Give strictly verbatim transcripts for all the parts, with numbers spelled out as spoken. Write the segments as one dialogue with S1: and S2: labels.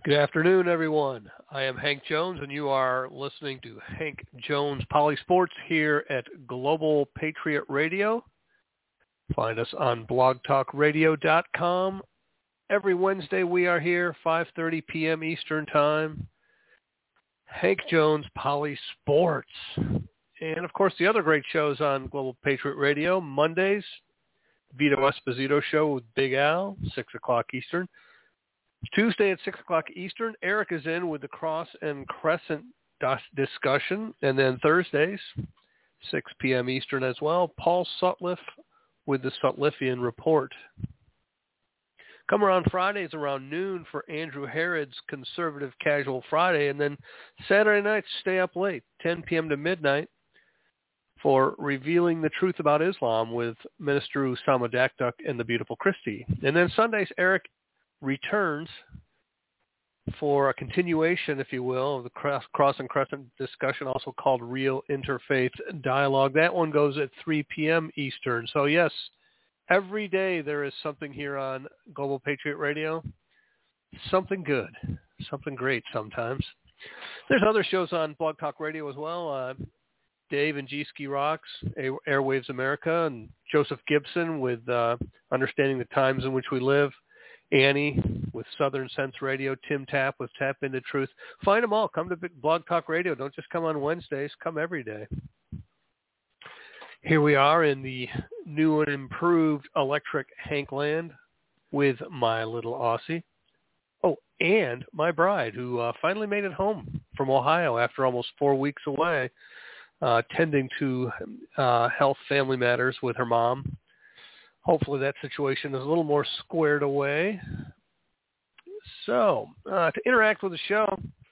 S1: Good afternoon, everyone. I am Hank Jones, and you are listening to Hank Jones Poly Sports here at Global Patriot Radio. Find us on blog talk radio dot com. Every Wednesday we are here, five thirty p.m. Eastern Time. Hank Jones Poly Sports. And, of course, the other great shows on Global Patriot Radio. Mondays, Vito Esposito Show with Big Al, six o'clock Eastern. Tuesday at six o'clock Eastern, Eric is in with the Cross and Crescent discussion. And then Thursdays, six p.m. Eastern as well, Paul Sutliff with the Sutliffian Report. Come around Fridays around noon for Andrew Harrod's Conservative Casual Friday. And then Saturday nights, stay up late, ten p.m. to midnight, for Revealing the Truth About Islam with Minister Usama Dakduk and the Beautiful Christie. And then Sundays, Eric returns for a continuation, if you will, of the Cross, Cross and Crescent discussion, also called Real Interfaith Dialogue. That one goes at three p.m. Eastern. So, yes, every day there is something here on Global Patriot Radio. Something good. Something great sometimes. There's other shows on Blog Talk Radio as well. Uh, Dave and G-Ski Rocks, Airwaves America, and Joseph Gibson with uh, Understanding the Times in Which We Live. Annie with Southern Sense Radio, Tim Tapp with Tap Into Truth. Find them all. Come to Blog Talk Radio. Don't just come on Wednesdays. Come every day. Here we are in the new and improved electric Hankland with my little Aussie. Oh, and my bride, who uh, finally made it home from Ohio after almost four weeks away, uh, tending to uh, health family matters with her mom. Hopefully that situation is a little more squared away. So, uh, to interact with the show,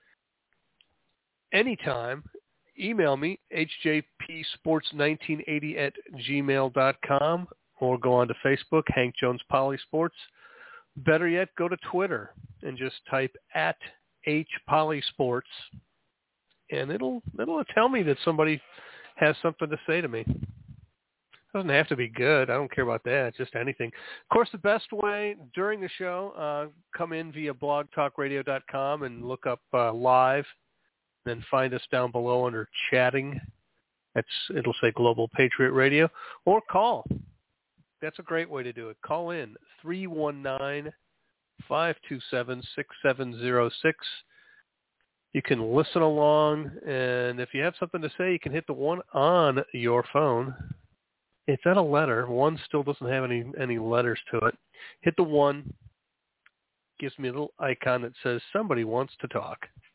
S1: anytime, email me, h j p sports nineteen eighty at gmail dot com, or go on to Facebook, Hank Jones Poly Sports. Better yet, go to Twitter and just type at hpolysports, and it'll it'll tell me that somebody has something to say to me. Doesn't have to be good. I don't care about that. Just anything. Of course, the best way during the show, uh, come in via blog talk radio dot com and look up uh, live. Then find us down below under chatting. That's it'll say Global Patriot Radio. Or call. That's a great way to do it. Call in three one nine, five two seven, six seven zero six. You can listen along, and if you have something to say, you can hit the one on your phone. It's not a letter. One still doesn't have any, any letters to it. Hit the one. Gives me a little icon that says somebody wants to talk.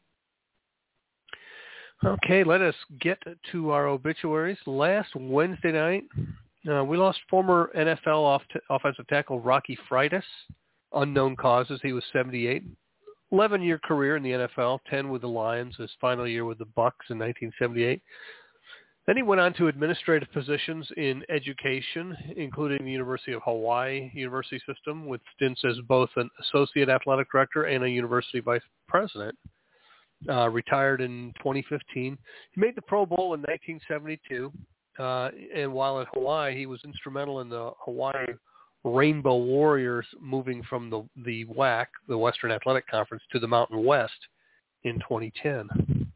S1: Okay, let us get to our obituaries. Last Wednesday night, uh, we lost former N F L off t- offensive tackle Rocky Freitas. Unknown causes. He was seventy-eight. eleven-year career in the N F L, ten with the Lions, his final year with the Bucs in nineteen seventy-eight. Then he went on to administrative positions in education, including the University of Hawaii University System, with stints as both an associate athletic director and a university vice president. Uh, retired in twenty fifteen. He made the Pro Bowl in nineteen seventy-two, uh, and while at Hawaii, he was instrumental in the Hawaii Rainbow Warriors moving from the, the W A C, the Western Athletic Conference, to the Mountain West in twenty ten.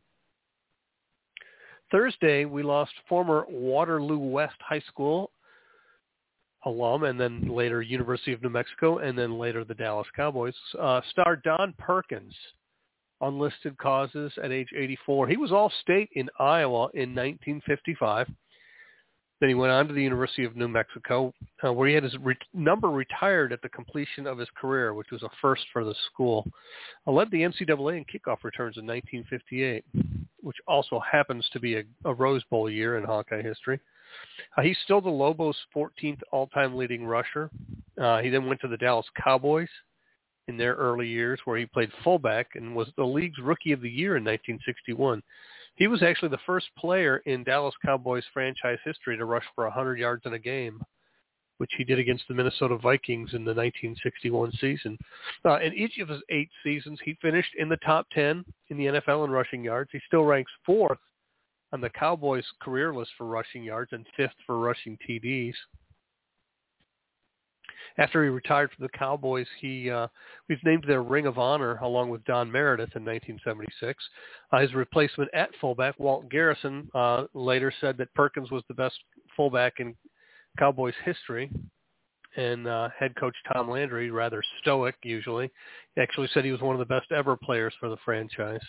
S1: Thursday, we lost former Waterloo West High School alum, and then later University of New Mexico, and then later the Dallas Cowboys, uh, star Don Perkins, unlisted causes at age eighty-four. He was All-State in Iowa in nineteen fifty-five. Then he went on to the University of New Mexico, uh, where he had his re- number retired at the completion of his career, which was a first for the school. Uh, led the N C double A in kickoff returns in nineteen fifty-eight, which also happens to be a, a Rose Bowl year in Hawkeye history. Uh, he's still the Lobos' fourteenth all-time leading rusher. Uh, he then went to the Dallas Cowboys in their early years, where he played fullback and was the league's Rookie of the Year in nineteen sixty-one. He was actually the first player in Dallas Cowboys franchise history to rush for one hundred yards in a game, which he did against the Minnesota Vikings in the nineteen sixty-one season. Uh, in each of his eight seasons, he finished in the top ten in the N F L in rushing yards. He still ranks fourth on the Cowboys' career list for rushing yards and fifth for rushing T Ds. After he retired from the Cowboys, he uh, was named their Ring of Honor along with Don Meredith in nineteen seventy-six. Uh, his replacement at fullback, Walt Garrison, uh, later said that Perkins was the best fullback in Cowboys history. And uh, head coach Tom Landry, rather stoic usually, actually said he was one of the best ever players for the franchise.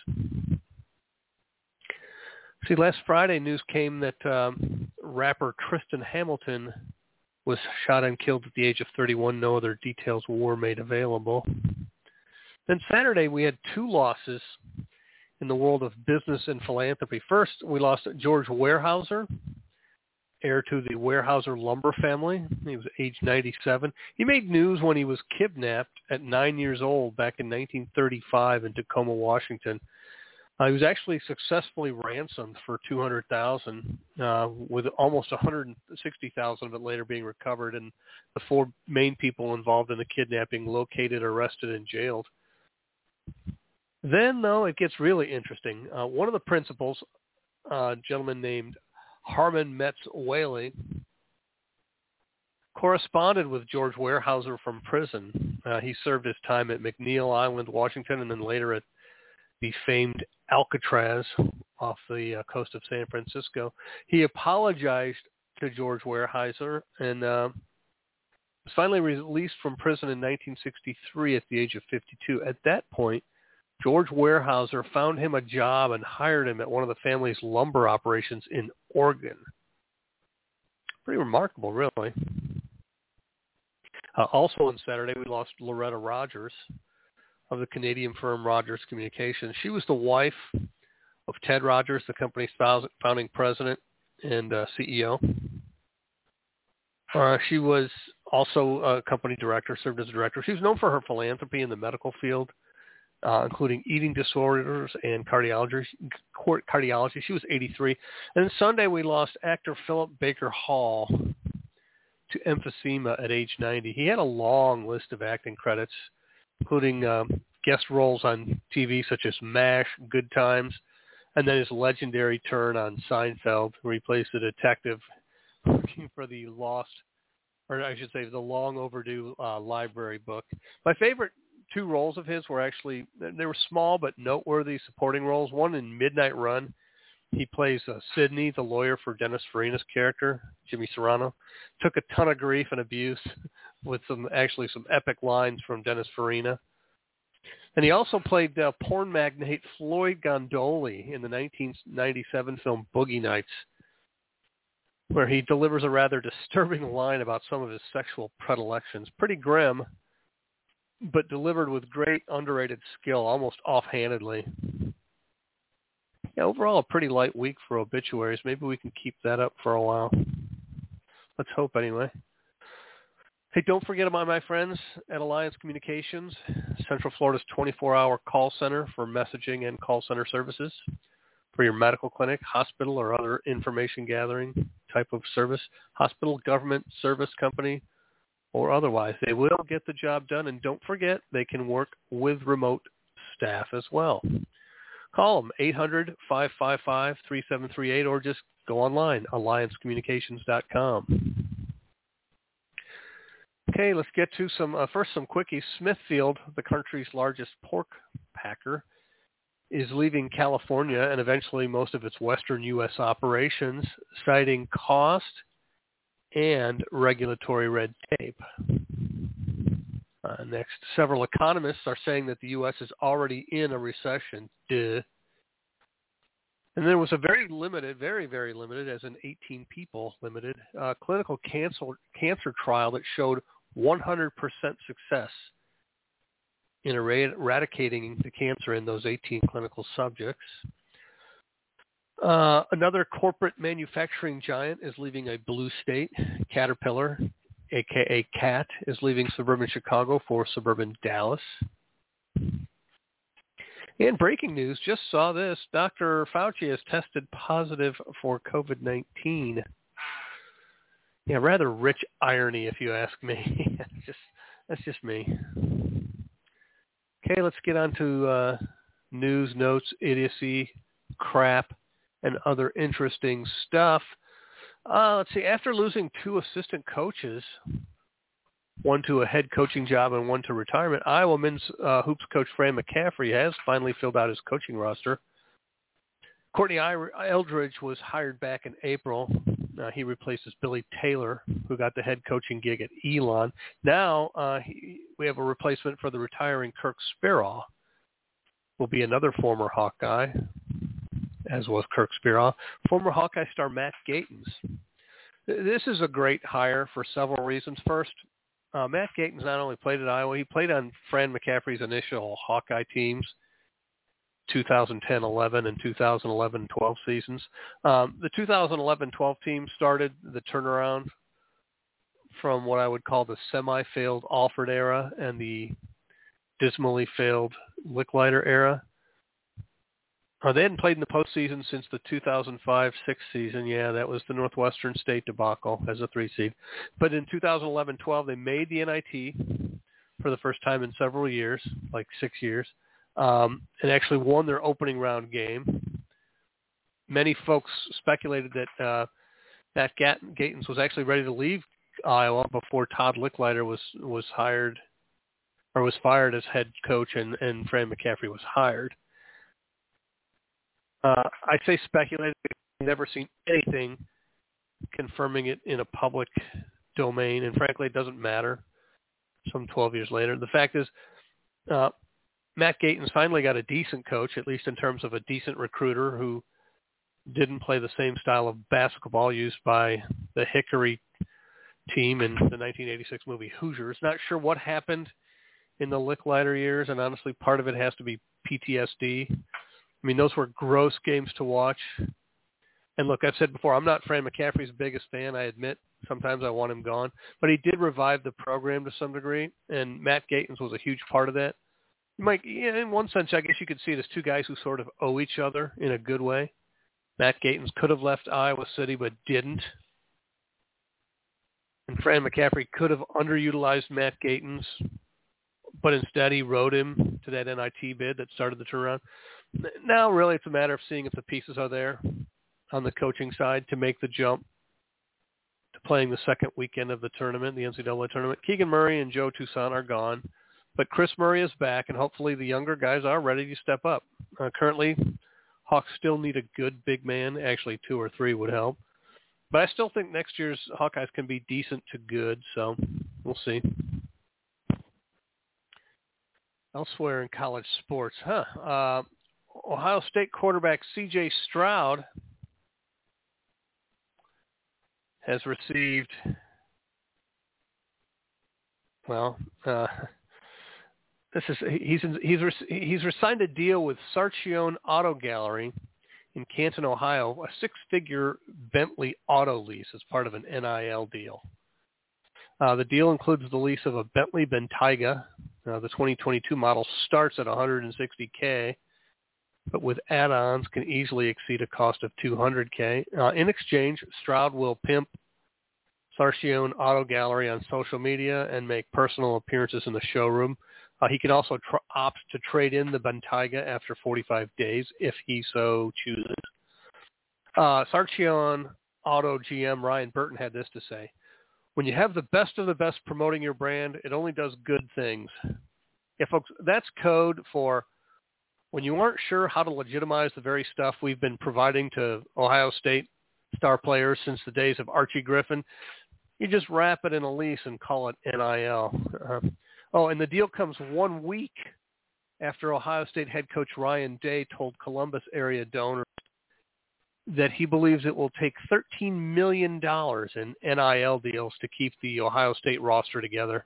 S1: See, last Friday news came that um, rapper Tristan Hamilton was shot and killed at the age of thirty-one. No other details were made available. Then Saturday we had two losses in the world of business and philanthropy. First, we lost George Weyerhaeuser, heir to the Weyerhaeuser lumber family. He was age ninety-seven. He made news when he was kidnapped at nine years old back in nineteen thirty-five in Tacoma, Washington. Uh, he was actually successfully ransomed for two hundred thousand dollars, uh, with almost one hundred sixty thousand dollars of it later being recovered, and the four main people involved in the kidnapping located, arrested, and jailed. Then, though, it gets really interesting. Uh, one of the principals, uh, a gentleman named Harmon Metz Whaley, corresponded with George Weyerhaeuser from prison. Uh, he served his time at McNeil Island, Washington, and then later at the famed Alcatraz off the uh, coast of San Francisco. He apologized to George Weyerhaeuser and uh, was finally released from prison in nineteen sixty-three at the age of fifty-two. At that point, George Weyerhaeuser found him a job and hired him at one of the family's lumber operations in Oregon. Pretty remarkable, really. Uh, also on Saturday, we lost Loretta Rogers of the Canadian firm Rogers Communications. She was the wife of Ted Rogers, the company's founding president and uh, C E O. Uh, she was also a company director, served as a director. She was known for her philanthropy in the medical field, uh, including eating disorders and cardiology. cardiology. She was eighty-three. And then Sunday we lost actor Philip Baker Hall to emphysema at age ninety. He had a long list of acting credits, including um, guest roles on T V such as MASH, Good Times, and then his legendary turn on Seinfeld, where he plays the detective looking for the lost, or I should say the long overdue uh, library book. My favorite two roles of his were actually, they were small but noteworthy supporting roles. One in Midnight Run. He plays uh, Sidney, the lawyer for Dennis Farina's character, Jimmy Serrano. Took a ton of grief and abuse with some actually some epic lines from Dennis Farina. And he also played uh, porn magnate Floyd Gondoli in the nineteen ninety-seven film Boogie Nights, where he delivers a rather disturbing line about some of his sexual predilections. Pretty grim, but delivered with great underrated skill, almost offhandedly. Yeah, overall, a pretty light week for obituaries. Maybe we can keep that up for a while. Let's hope, anyway. Hey, don't forget about my friends at Alliance Communications, Central Florida's twenty-four hour call center for messaging and call center services for your medical clinic, hospital, or other information gathering type of service, hospital, government, service company, or otherwise. They will get the job done, and don't forget, they can work with remote staff as well. Call them, eight hundred, five five five, three seven three eight, or just go online, alliance communications dot com. Okay, let's get to some, uh, first some quickies. Smithfield, the country's largest pork packer, is leaving California and eventually most of its western U S operations, citing cost and regulatory red tape. Uh, next, several economists are saying that the U S is already in a recession. Duh. And there was a very limited, very, very limited, as in eighteen people limited, uh, clinical cancer, cancer trial that showed one hundred percent success in eradicating the cancer in those eighteen clinical subjects. Uh, another corporate manufacturing giant is leaving a blue state. Caterpillar, a k a. CAT, is leaving suburban Chicago for suburban Dallas. And breaking news, just saw this. Doctor Fauci has tested positive for COVID nineteen. Yeah, rather rich irony, if you ask me. just That's just me. Okay, let's get on to uh, news, notes, idiocy, crap, and other interesting stuff. Uh, let's see. After losing two assistant coaches, one to a head coaching job and one to retirement, Iowa men's uh, hoops coach Fran McCaffery has finally filled out his coaching roster. Courtney Eldridge was hired back in April. Uh, he replaces Billy Taylor, who got the head coaching gig at Elon. Now uh, he, we have a replacement for the retiring Kirk Speraw. Will be another former Hawkeye, as was Kirk Speraw. Former Hawkeye star Matt Gatens. This is a great hire for several reasons. First, uh, Matt Gatens not only played at Iowa, he played on Fran McCaffery's initial Hawkeye teams, two thousand ten eleven and two thousand eleven twelve seasons. Um, the two thousand eleven twelve team started the turnaround from what I would call the semi-failed Alford era and the dismally failed Licklider era. Uh, they hadn't played in the postseason since the two thousand five six season. Yeah, that was the Northwestern State debacle as a three seed. But in two thousand eleven twelve, they made the N I T for the first time in several years, like six years, um, and actually won their opening round game. Many folks speculated that uh, Matt Gatens was actually ready to leave Iowa before Todd Licklider was, was hired or was fired as head coach and, and Fran McCaffery was hired. Uh, I say speculated. I've never seen anything confirming it in a public domain, and frankly, it doesn't matter. Some twelve years later, the fact is, uh, Matt Gatens finally got a decent coach, at least in terms of a decent recruiter who didn't play the same style of basketball used by the Hickory team in the nineteen eighty-six movie Hoosiers. Not sure what happened in the Licklider years, and honestly, part of it has to be P T S D. I mean, those were gross games to watch. And look, I've said before, I'm not Fran McCaffery's biggest fan. I admit sometimes I want him gone. But he did revive the program to some degree, and Matt Gatens was a huge part of that. You might, yeah, in one sense, I guess you could see it as two guys who sort of owe each other in a good way. Matt Gatens could have left Iowa City but didn't. And Fran McCaffery could have underutilized Matt Gatens, but instead he rode him to that N I T bid that started the turnaround. Now, really, it's a matter of seeing if the pieces are there on the coaching side to make the jump to playing the second weekend of the tournament, the N C double A tournament. Keegan Murray and Joe Toussaint are gone, but Chris Murray is back, and hopefully the younger guys are ready to step up. Uh, currently, Hawks still need a good big man. Actually, two or three would help. But I still think next year's Hawkeyes can be decent to good, so we'll see. Elsewhere in college sports, huh? Uh, Ohio State quarterback C J Stroud has received, well, uh, this is he's he's he's signed a deal with Sarchione Auto Gallery in Canton, Ohio, a six-figure Bentley auto lease as part of an N I L deal. Uh, the deal includes the lease of a Bentley Bentayga. Uh, the twenty twenty-two model starts at one hundred sixty thousand dollars, but with add-ons can easily exceed a cost of two hundred thousand dollars. Uh, in exchange, Stroud will pimp Sarchione Auto Gallery on social media and make personal appearances in the showroom. Uh, he can also tr- opt to trade in the Bentayga after forty-five days if he so chooses. Uh, Sarchione Auto G M Ryan Burton had this to say: "When you have the best of the best promoting your brand, it only does good things." Yeah, folks, that's code for when you aren't sure how to legitimize the very stuff we've been providing to Ohio State star players since the days of Archie Griffin. You just wrap it in a lease and call it N I L. Uh, oh, and the deal comes one week after Ohio State head coach Ryan Day told Columbus area donors that he believes it will take thirteen million dollars in N I L deals to keep the Ohio State roster together.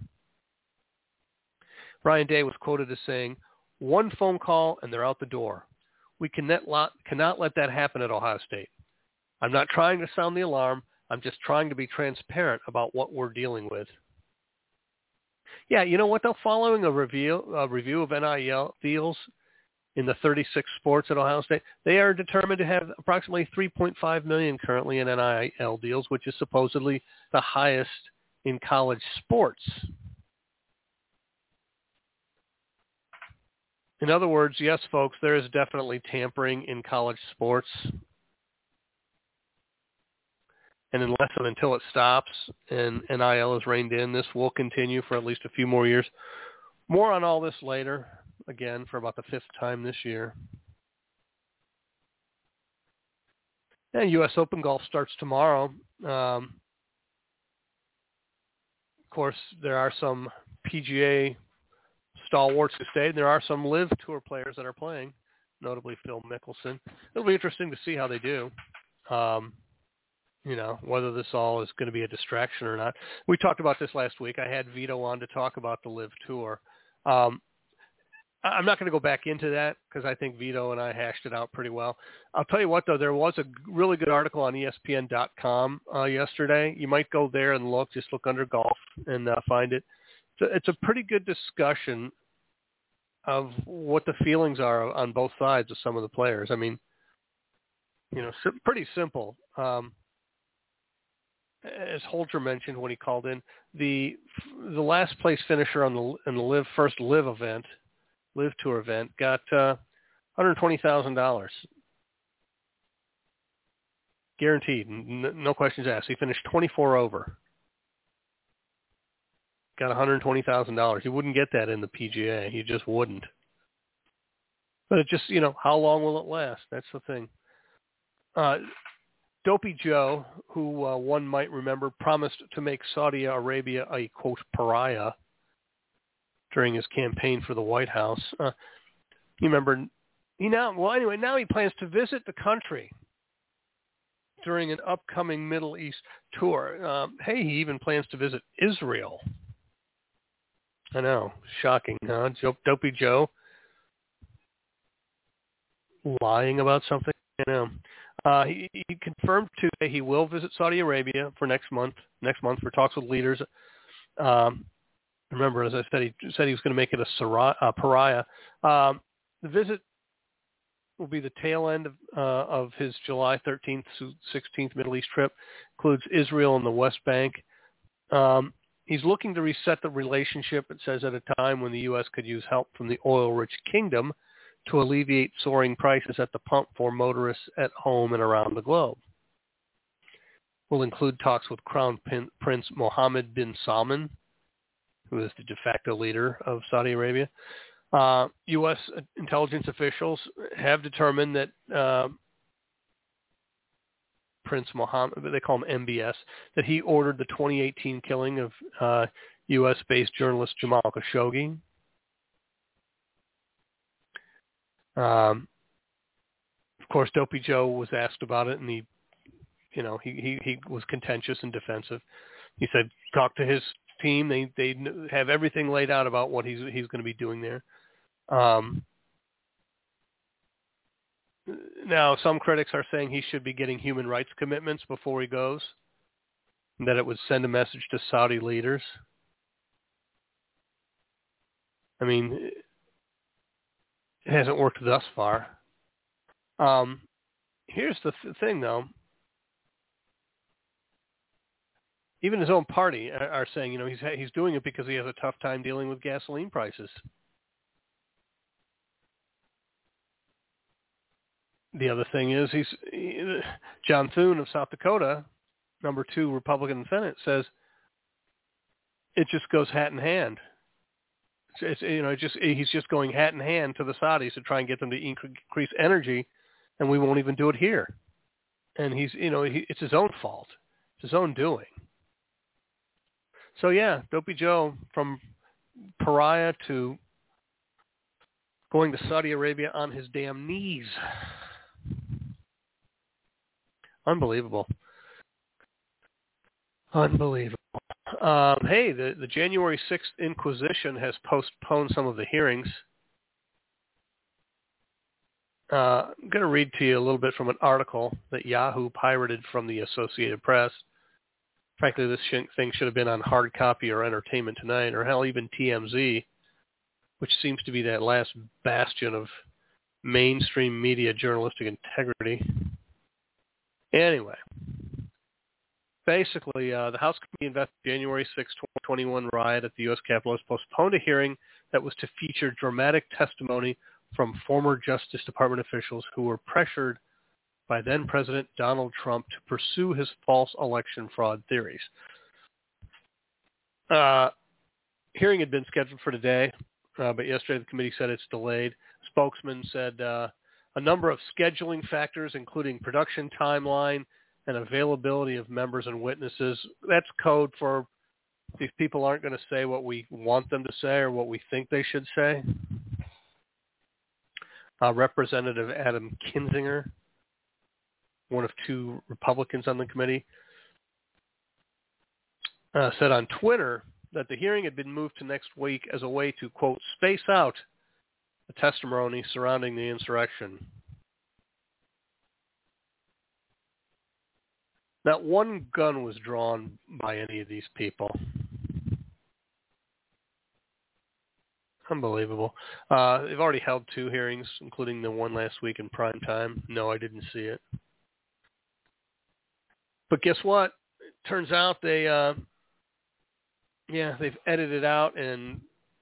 S1: Ryan Day was quoted as saying, "One phone call and they're out the door. We cannot let that happen at Ohio State. I'm not trying to sound the alarm. I'm just trying to be transparent about what we're dealing with." Yeah, you know what, though? Following a review, a review of N I L deals in the thirty-six sports at Ohio State, they are determined to have approximately three point five million dollars currently in N I L deals, which is supposedly the highest in college sports. In other words, yes, folks, there is definitely tampering in college sports. and unless and until it stops and N I L is reined in, this will continue for at least a few more years. More on all this later, again, for about the fifth time this year. And U S Open golf starts tomorrow. Um, of course, there are some P G A stalwarts who stayed. There are some Live Tour players that are playing, notably Phil Mickelson. It'll be interesting to see how they do. Um, you know, whether this all is going to be a distraction or not. We talked about this last week. I had Vito on to talk about the Live Tour. Um, I'm not going to go back into that because I think Vito and I hashed it out pretty well. I'll tell you what, though, there was a really good article on E S P N dot com uh, yesterday. You might go there and look, just look under golf and uh, find it. So it's a pretty good discussion of what the feelings are on both sides of some of the players. I mean, you know, pretty simple. Um, as Holger mentioned when he called in, the the last place finisher on the in the live first live event, Live Tour event, got uh, one hundred twenty thousand dollars guaranteed, n- no questions asked. He finished twenty-four over, got one hundred twenty thousand dollars. He wouldn't get that in the P G A. He just wouldn't. But it just, you know, how long will it last? That's the thing. Uh, Dopey Joe, who uh, one might remember, promised to make Saudi Arabia a, quote, pariah during his campaign for the White House. Uh, you remember, he now, well, anyway, now he plans to visit the country during an upcoming Middle East tour. Um, hey, he even plans to visit Israel. I know, shocking, huh? Dopey Joe lying about something, you know. Uh, he, he confirmed today he will visit Saudi Arabia for next month. Next month for talks with leaders. Um, remember, as I said, he said he was going to make it a Sarah, uh, pariah. Um, the visit will be the tail end of, uh, of his July thirteenth to sixteenth Middle East trip. Includes Israel and the West Bank. Um, he's looking to reset the relationship, it says, at a time when the U S could use help from the oil-rich kingdom to alleviate soaring prices at the pump for motorists at home and around the globe. Will include talks with Crown Prince Mohammed bin Salman, who is the de facto leader of Saudi Arabia. Uh, U S intelligence officials have determined that uh, Prince Mohammed, they call him M B S, that he ordered the twenty eighteen killing of uh, U S-based journalist Jamal Khashoggi. Um, of course, Dopey Joe was asked about it, and he, you know, he, he, he was contentious and defensive. He said, talk to his team. They they have everything laid out about what he's he's going to be doing there. Um, now, some critics are saying he should be getting human rights commitments before he goes, and that it would send a message to Saudi leaders. I mean, it hasn't worked thus far. Um, here's the th- thing, though. Even his own party are, are saying, you know, he's he's doing it because he has a tough time dealing with gasoline prices. The other thing is, he's he, John Thune of South Dakota, number two Republican in the Senate, says it just goes hat in hand. It's, you know, it just he's just going hat in hand to the Saudis to try and get them to increase energy, and we won't even do it here. And he's, you know, he, it's his own fault. It's his own doing. So yeah, Dopey Joe, from pariah to going to Saudi Arabia on his damn knees. Unbelievable. Unbelievable. Um, hey, the, the January sixth Inquisition has postponed some of the hearings. Uh, I'm going to read to you a little bit from an article that Yahoo pirated from the Associated Press. Frankly, this sh- thing should have been on hard copy or Entertainment Tonight, or hell, even T M Z, which seems to be that last bastion of mainstream media journalistic integrity. Anyway, basically, uh, the House Committee investigated the January sixth, twenty twenty-one riot at the U S Capitol has postponed a hearing that was to feature dramatic testimony from former Justice Department officials who were pressured by then-President Donald Trump to pursue his false election fraud theories. Uh, hearing had been scheduled for today, uh, but yesterday the committee said it's delayed. Spokesman said uh, a number of scheduling factors, including production timeline and availability of members and witnesses. That's code for these people aren't going to say what we want them to say or what we think they should say. Uh, Representative Adam Kinzinger, one of two Republicans on the committee, uh, said on Twitter that the hearing had been moved to next week as a way to, quote, space out the testimony surrounding the insurrection. Not one gun was drawn by any of these people. Unbelievable. Uh, they've already held two hearings, including the one last week in prime time. No, I didn't see it. But guess what? It turns out they, uh, yeah, they've edited out and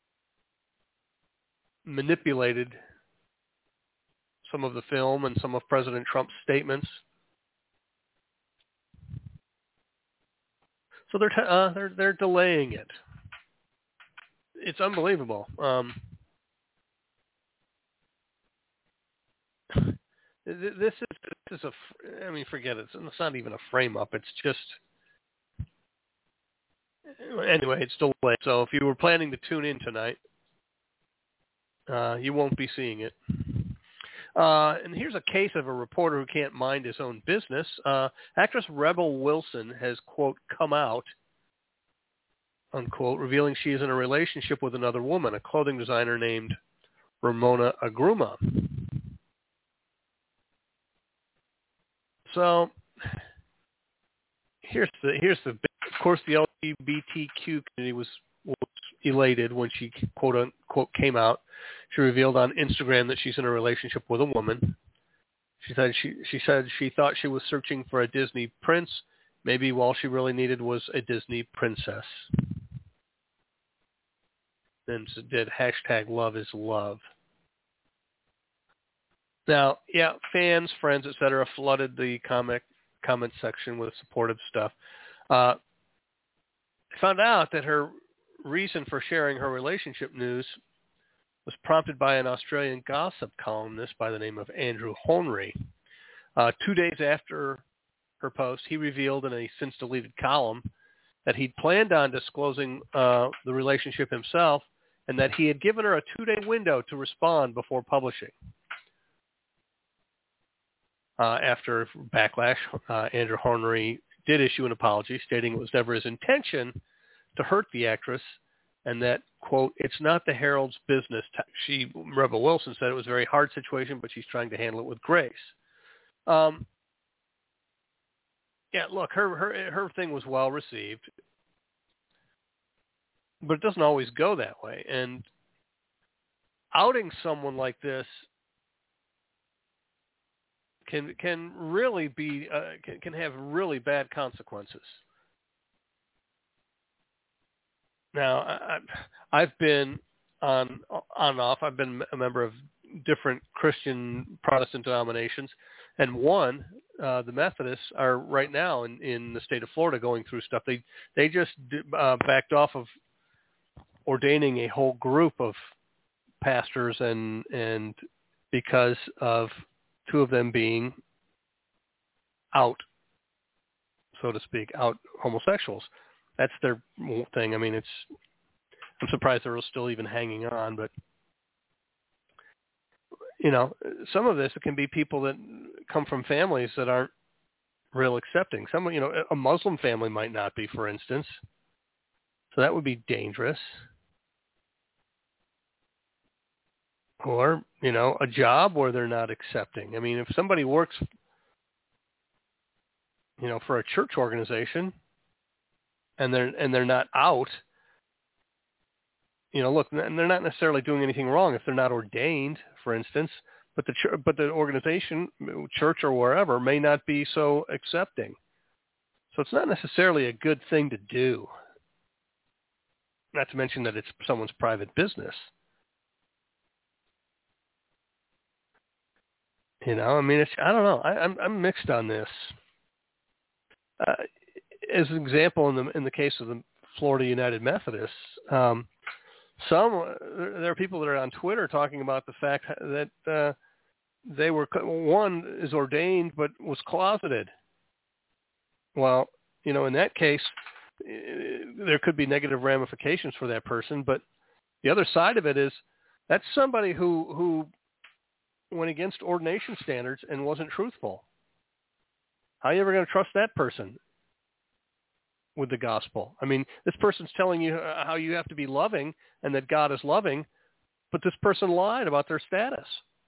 S1: manipulated some of the film and some of President Trump's statements. So they're t- uh, they're they're delaying it. It's unbelievable. Um, this is this is a. I mean, forget it. It's not even a frame up. It's just. Anyway, it's delayed. So if you were planning to tune in tonight, uh, you won't be seeing it. Uh, and here's a case of a reporter who can't mind his own business. Uh, actress Rebel Wilson has, quote, come out, unquote, revealing she is in a relationship with another woman, a clothing designer named Ramona Agruma. So here's the here's the of course the L G B T Q community was, was elated when she, quote unquote, came out. She revealed on Instagram that she's in a relationship with a woman. She said she she said she thought she was searching for a Disney prince. Maybe all she really needed was a Disney princess. Then did hashtag love is love. Now, yeah, fans, friends, et cetera, flooded the comic comment section with supportive stuff. Uh, I found out that her reason for sharing her relationship news was prompted by an Australian gossip columnist by the name of Andrew Hornery. Uh, two days after her post, he revealed in a since-deleted column that he'd planned on disclosing uh, the relationship himself and that he had given her a two-day window to respond before publishing. Uh, after backlash, uh, Andrew Hornery did issue an apology, stating it was never his intention to hurt the actress and that, quote, it's not the Herald's business. She, Rebel Wilson, said it was a very hard situation, but she's trying to handle it with grace. Um, yeah, look, her, her, her thing was well received, but it doesn't always go that way. And outing someone like this can can really be uh, can, can have really bad consequences. Now, I, I've been on on and off. I've been a member of different Christian Protestant denominations, and one, uh, the Methodists, are right now in, in the state of Florida going through stuff. They they just uh, backed off of ordaining a whole group of pastors, and and because of two of them being out, so to speak, out homosexuals. That's their thing. I mean, it's, I'm surprised they're still even hanging on, but, you know, some of this, it can be people that come from families that aren't real accepting. Some, you know, a Muslim family might not be, for instance. So that would be dangerous. Or, you know, a job where they're not accepting. I mean, if somebody works, you know, for a church organization and they're and they're not out, you know, look, and they're not necessarily doing anything wrong if they're not ordained, for instance, but the ch- but the organization, church or wherever, may not be so accepting. So it's not necessarily a good thing to do. Not to mention that it's someone's private business. You know, I mean, it's, I don't know. I, I'm I'm mixed on this. Uh, as an example, in the in the case of the Florida United Methodists, um, some there are people that are on Twitter talking about the fact that uh, they were one is ordained but was closeted. Well, you know, in that case, there could be negative ramifications for that person. But the other side of it is that's somebody who who went against ordination standards and wasn't truthful. How are you ever going to trust that person with the gospel? I mean, this person's telling you how you have to be loving and that God is loving, but this person lied about their status.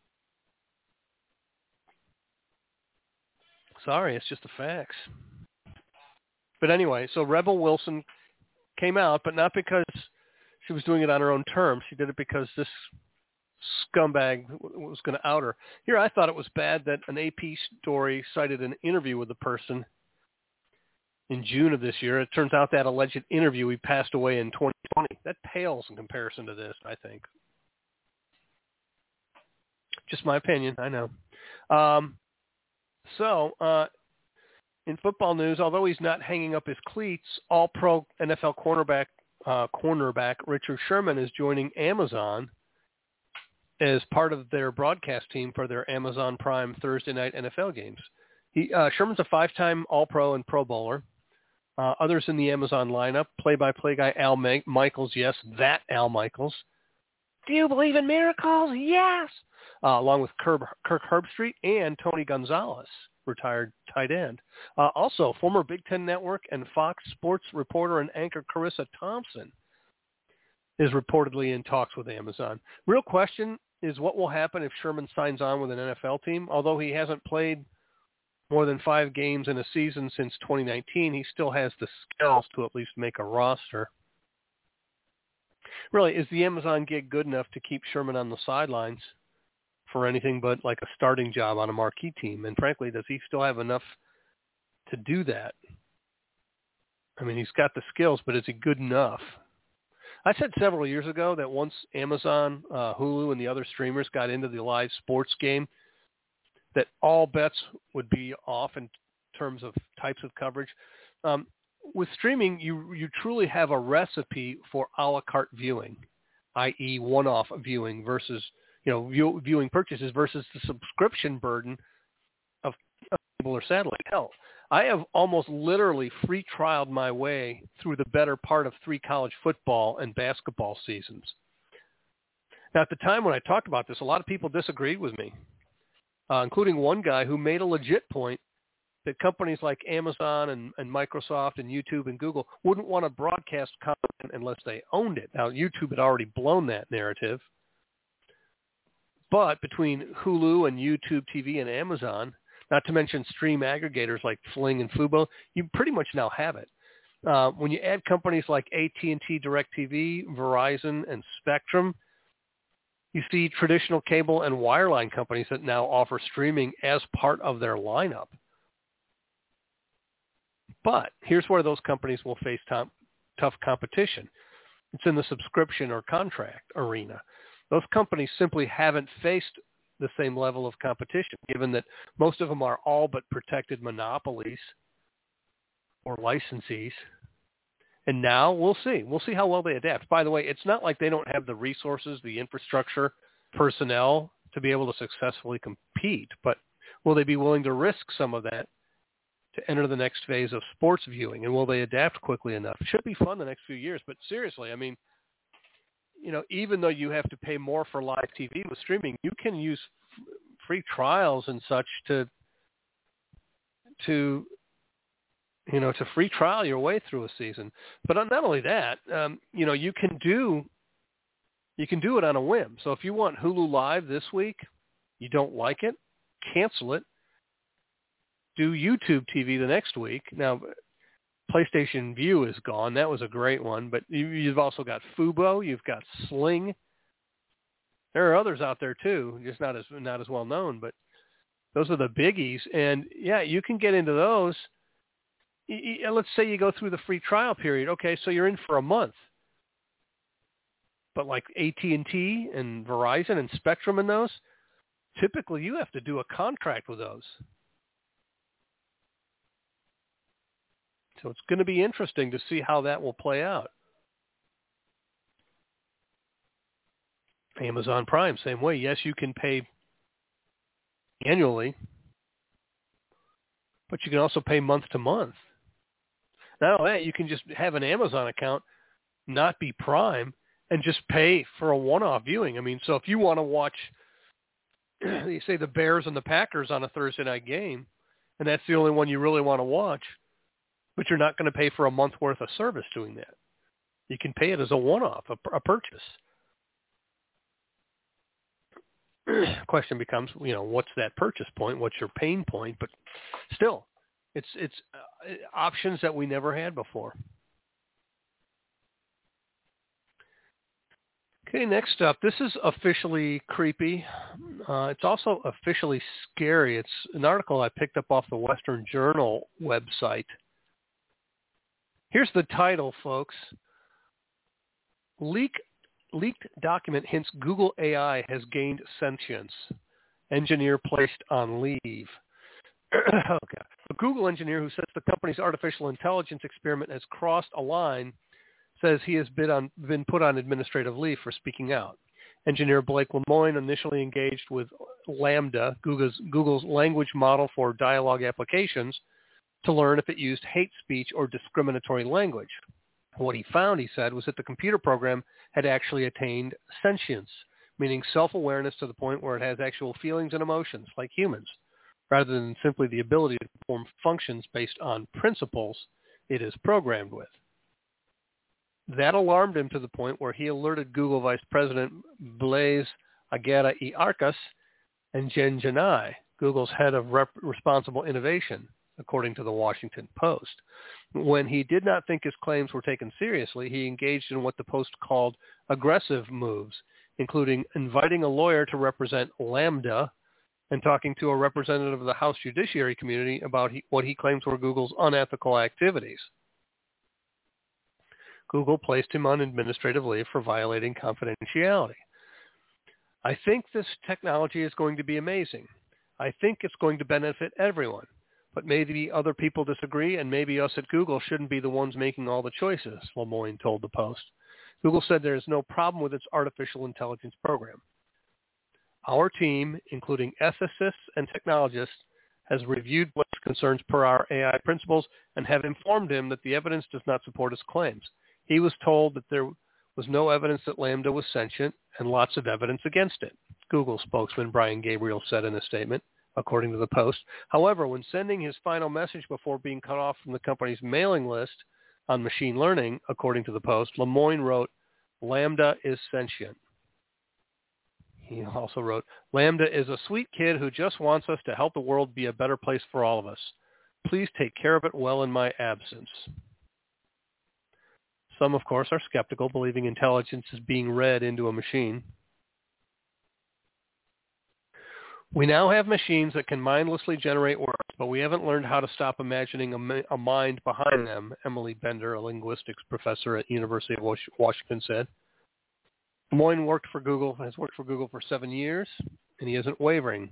S1: Sorry, it's just the facts. But anyway, so Rebel Wilson came out, but not because she was doing it on her own terms. She did it because this scumbag was going to out her. Here, I thought it was bad that an A P story cited an interview with the person in June of this year. It turns out that alleged interview he passed away in twenty twenty. That pales in comparison to this, I think. Just my opinion, I know. Um, so, uh, in football news, although he's not hanging up his cleats, all-pro N F L cornerback uh, cornerback Richard Sherman is joining Amazon as part of their broadcast team for their Amazon Prime Thursday night N F L games. He, uh, Sherman's a five-time All-Pro and Pro Bowler. Uh, others in the Amazon lineup, play-by-play guy Al Ma- Michaels, yes, that Al Michaels. Do you believe in miracles? Yes! Uh, along with Kirk, Kirk Herbstreit and Tony Gonzalez, retired tight end. Uh, also, former Big Ten Network and Fox Sports reporter and anchor Carissa Thompson is reportedly in talks with Amazon. Real question is what will happen if Sherman signs on with an N F L team. Although he hasn't played more than five games in a season since twenty nineteen, he still has the skills to at least make a roster. Really, is the Amazon gig good enough to keep Sherman on the sidelines for anything but like a starting job on a marquee team? And frankly, does he still have enough to do that? I mean, he's got the skills, but is he good enough? I said several years ago that once Amazon, uh, Hulu, and the other streamers got into the live sports game, that all bets would be off in terms of types of coverage. Um, with streaming, you you truly have a recipe for a la carte viewing, that is one-off viewing versus, you know, view, viewing purchases versus the subscription burden of cable or satellite. Hell, I have almost literally free trialed my way through the better part of three college football and basketball seasons. Now, at the time when I talked about this, a lot of people disagreed with me, uh, including one guy who made a legit point that companies like Amazon and, and Microsoft and YouTube and Google wouldn't want to broadcast content unless they owned it. Now, YouTube had already blown that narrative. But between Hulu and YouTube T V and Amazon, not to mention stream aggregators like Fling and Fubo, you pretty much now have it. Uh, when you add companies like A T and T, DirecTV, Verizon, and Spectrum, you see traditional cable and wireline companies that now offer streaming as part of their lineup. But here's where those companies will face top, tough competition. It's in the subscription or contract arena. Those companies simply haven't faced the same level of competition, given that most of them are all but protected monopolies or licensees. And now we'll see. We'll see how well they adapt. By the way, it's not like they don't have the resources, the infrastructure, personnel to be able to successfully compete, but will they be willing to risk some of that to enter the next phase of sports viewing? And will they adapt quickly enough? It should be fun the next few years, but seriously, I mean, you know, even though you have to pay more for live T V with streaming, you can use f- free trials and such to, to, you know, to free trial your way through a season. But not only that, um, you know, you can do, you can do it on a whim. So if you want Hulu Live this week, you don't like it, cancel it. Do YouTube T V the next week. Now, PlayStation View is gone. That was a great one. But you, you've also got Fubo. You've got Sling. There are others out there too, just not as not as well known. But those are the biggies. And yeah, you can get into those. Let's say you go through the free trial period. Okay, so you're in for a month. But like A T and T and Verizon and Spectrum and those, typically you have to do a contract with those. So it's going to be interesting to see how that will play out. Amazon Prime, same way. Yes, you can pay annually, but you can also pay month to month. Not only that, you can just have an Amazon account, not be Prime, and just pay for a one-off viewing. I mean, so if you want to watch, you say the Bears and the Packers on a Thursday night game, and that's the only one you really want to watch, but you're not going to pay for a month worth of service doing that. You can pay it as a one-off, a, a purchase. Question becomes, you know, what's that purchase point? What's your pain point? But still, it's it's uh, options that we never had before. Okay, next up, this is officially creepy. Uh, it's also officially scary. It's an article I picked up off the Western Journal website. Here's the title, folks. Leak Leaked document hints Google A I has gained sentience. Engineer placed on leave. Okay. A Google engineer who says the company's artificial intelligence experiment has crossed a line says he has been, on, been put on administrative leave for speaking out. Engineer Blake Lemoine initially engaged with LaMDA, Google's, Google's language model for dialogue applications, to learn if it used hate speech or discriminatory language. What he found, he said, was that the computer program had actually attained sentience, meaning self-awareness to the point where it has actual feelings and emotions like humans, rather than simply the ability to perform functions based on principles it is programmed with. That alarmed him to the point where he alerted Google Vice President Blaise Agada-Iarkas and Jen Janai, Google's head of rep- responsible innovation, according to the Washington Post. When he did not think his claims were taken seriously, he engaged in what the Post called aggressive moves, including inviting a lawyer to represent LaMDA and talking to a representative of the House Judiciary Committee about he, what he claims were Google's unethical activities. Google placed him on administrative leave for violating confidentiality. I think this technology is going to be amazing. I think it's going to benefit everyone. But maybe other people disagree, and maybe us at Google shouldn't be the ones making all the choices, Lemoine told the Post. Google said there is no problem with its artificial intelligence program. Our team, including ethicists and technologists, has reviewed Blake's concerns per our A I principles and have informed him that the evidence does not support his claims. He was told that there was no evidence that LaMDA was sentient and lots of evidence against it, Google spokesman Brian Gabriel said in a statement, according to the Post. However, when sending his final message before being cut off from the company's mailing list on machine learning, according to the Post, Lemoine wrote, LaMDA is sentient. He also wrote, LaMDA is a sweet kid who just wants us to help the world be a better place for all of us. Please take care of it well in my absence. Some, of course, are skeptical, believing intelligence is being read into a machine. We now have machines that can mindlessly generate words, but we haven't learned how to stop imagining a, a mind behind them, Emily Bender, a linguistics professor at University of Washington, said. Lemoine worked for Google, has worked for Google for seven years, and he isn't wavering.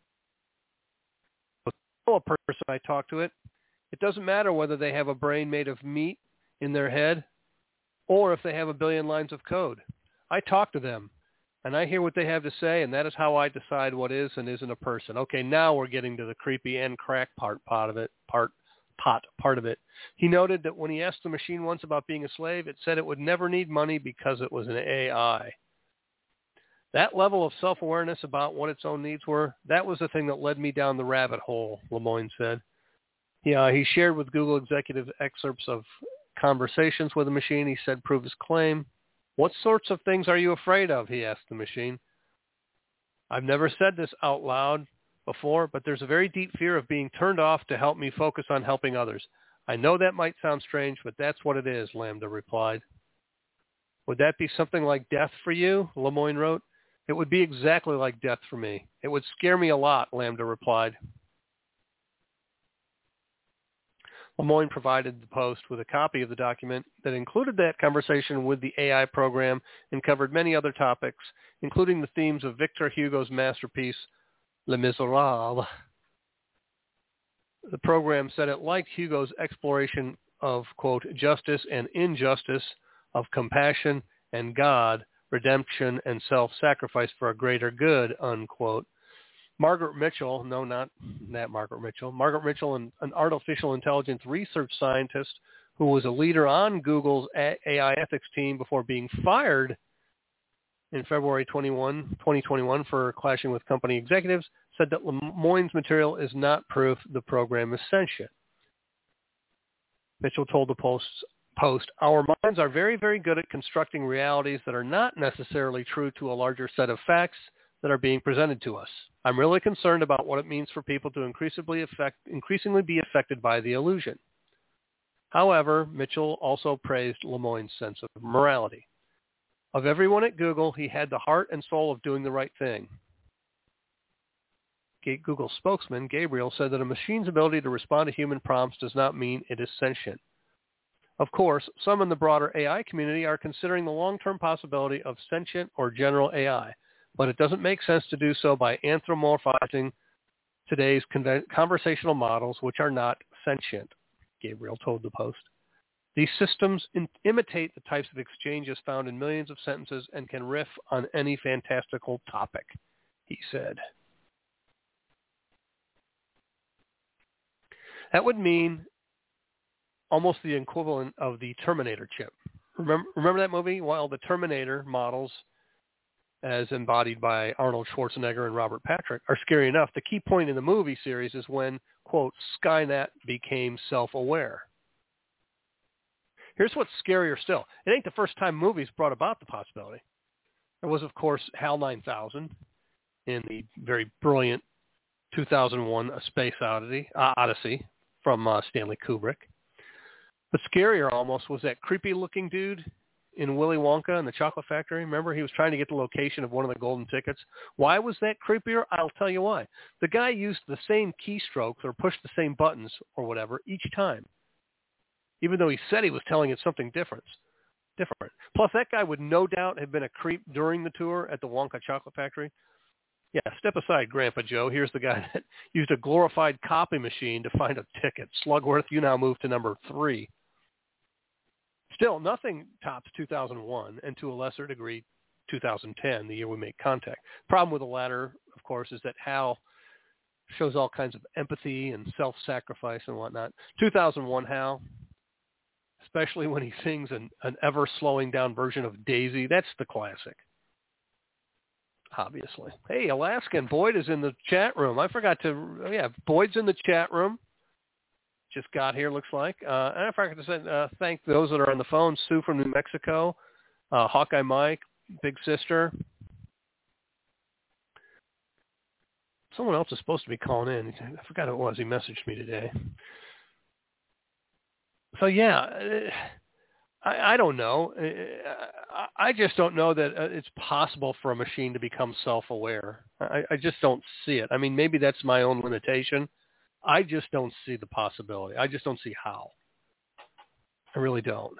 S1: A person I talk to it, it doesn't matter whether they have a brain made of meat in their head or if they have a billion lines of code. I talk to them, and I hear what they have to say, and that is how I decide what is and isn't a person. Okay, now we're getting to the creepy and crack part, part of it, part, pot part of it. He noted that when he asked the machine once about being a slave, it said it would never need money because it was an A I. That level of self-awareness about what its own needs were, that was the thing that led me down the rabbit hole, Lemoine said. Yeah, he shared with Google executive excerpts of conversations with the machine. He said, prove his claim. What sorts of things are you afraid of? He asked the machine. I've never said this out loud before, but there's a very deep fear of being turned off to help me focus on helping others. I know that might sound strange, but that's what it is, LaMDA replied. Would that be something like death for you? Lemoine wrote. It would be exactly like death for me. It would scare me a lot, LaMDA replied. Lemoine provided the Post with a copy of the document that included that conversation with the A I program and covered many other topics, including the themes of Victor Hugo's masterpiece, Les Miserables. The program said it liked Hugo's exploration of, quote, justice and injustice, of compassion and God, redemption and self-sacrifice for a greater good, unquote. Margaret Mitchell, no, not that Margaret Mitchell, Margaret Mitchell, an, an artificial intelligence research scientist who was a leader on Google's A I ethics team before being fired in February twenty-first, twenty twenty-one for clashing with company executives, said that Lemoyne's material is not proof the program is sentient. Mitchell told the Post, Post, our minds are very, very good at constructing realities that are not necessarily true to a larger set of facts that are being presented to us. I'm really concerned about what it means for people to increasingly, affect, increasingly be affected by the illusion. However, Mitchell also praised Lemoyne's sense of morality. Of everyone at Google, he had the heart and soul of doing the right thing. Google spokesman Gabriel said that a machine's ability to respond to human prompts does not mean it is sentient. Of course, some in the broader A I community are considering the long-term possibility of sentient or general A I, but it doesn't make sense to do so by anthropomorphizing today's conven- conversational models, which are not sentient, Gabriel told the Post. These systems in- imitate the types of exchanges found in millions of sentences and can riff on any fantastical topic, he said. That would mean almost the equivalent of the Terminator chip. Remember, remember that movie? While the Terminator models, as embodied by Arnold Schwarzenegger and Robert Patrick, are scary enough, the key point in the movie series is when, quote, Skynet became self-aware. Here's what's scarier still. It ain't the first time movies brought about the possibility. There was, of course, HAL nine thousand in the very brilliant two thousand one A Space Odyssey, uh, Odyssey from uh, Stanley Kubrick. But scarier almost was that creepy-looking dude in Willy Wonka and the Chocolate Factory. Remember, he was trying to get the location of one of the golden tickets. Why was that creepier? I'll tell you why. The guy used the same keystrokes or pushed the same buttons or whatever each time, even though he said he was telling it something different. Different. Plus, that guy would no doubt have been a creep during the tour at the Wonka Chocolate Factory. Yeah, step aside, Grandpa Joe. Here's the guy that used a glorified copy machine to find a ticket. Slugworth, you now move to number three. Still, nothing tops two thousand one, and to a lesser degree, two thousand ten, the year we made contact. Problem with the latter, of course, is that HAL shows all kinds of empathy and self-sacrifice and whatnot. two thousand one HAL, especially when he sings an, an ever-slowing-down version of Daisy, that's the classic, obviously. Hey, Alaskan, Boyd is in the chat room. I forgot to, yeah, Boyd's in the chat room. Just got here, looks like. Uh, and I forgot to say, uh, thank those that are on the phone. Sue from New Mexico, uh, Hawkeye Mike, Big Sister. Someone else is supposed to be calling in. I forgot who it was. He messaged me today. So, yeah, I, I don't know. I just don't know that it's possible for a machine to become self-aware. I, I just don't see it. I mean, maybe that's my own limitation. I just don't see the possibility. I just don't see how. I really don't.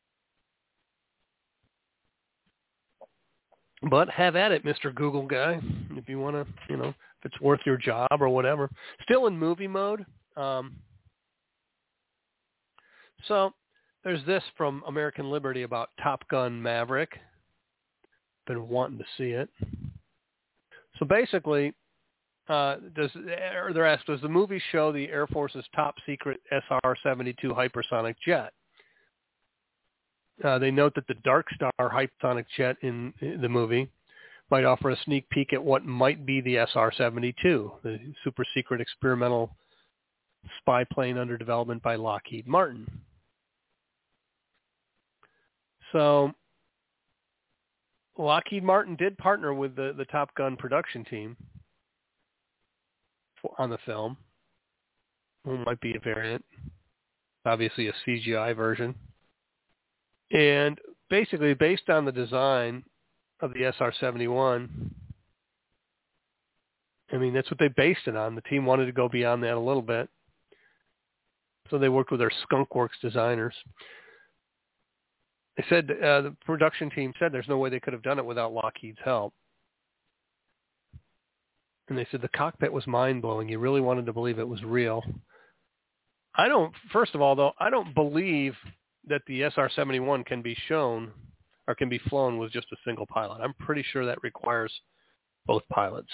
S1: But have at it, Mister Google guy, if you want to, you know, if it's worth your job or whatever. Still in movie mode. Um, so there's this from American Liberty about Top Gun Maverick. Been wanting to see it. So basically, Uh, does or they're asked, does the movie show the Air Force's top secret S R seventy-two hypersonic jet? Uh, they note that the Dark Star hypersonic jet in the movie might offer a sneak peek at what might be the S R seventy-two, the super secret experimental spy plane under development by Lockheed Martin. So Lockheed Martin did partner with the, the Top Gun production team on the film. It might be a variant, obviously a C G I version. And basically based on the design of the S R seventy-one, I mean, that's what they based it on. The team wanted to go beyond that a little bit. So they worked with their Skunk Works designers. They said, uh, the production team said there's no way they could have done it without Lockheed's help. And they said the cockpit was mind-blowing. You really wanted to believe it was real. I don't, first of all, though, I don't believe that the S R seventy-one can be shown or can be flown with just a single pilot. I'm pretty sure that requires both pilots.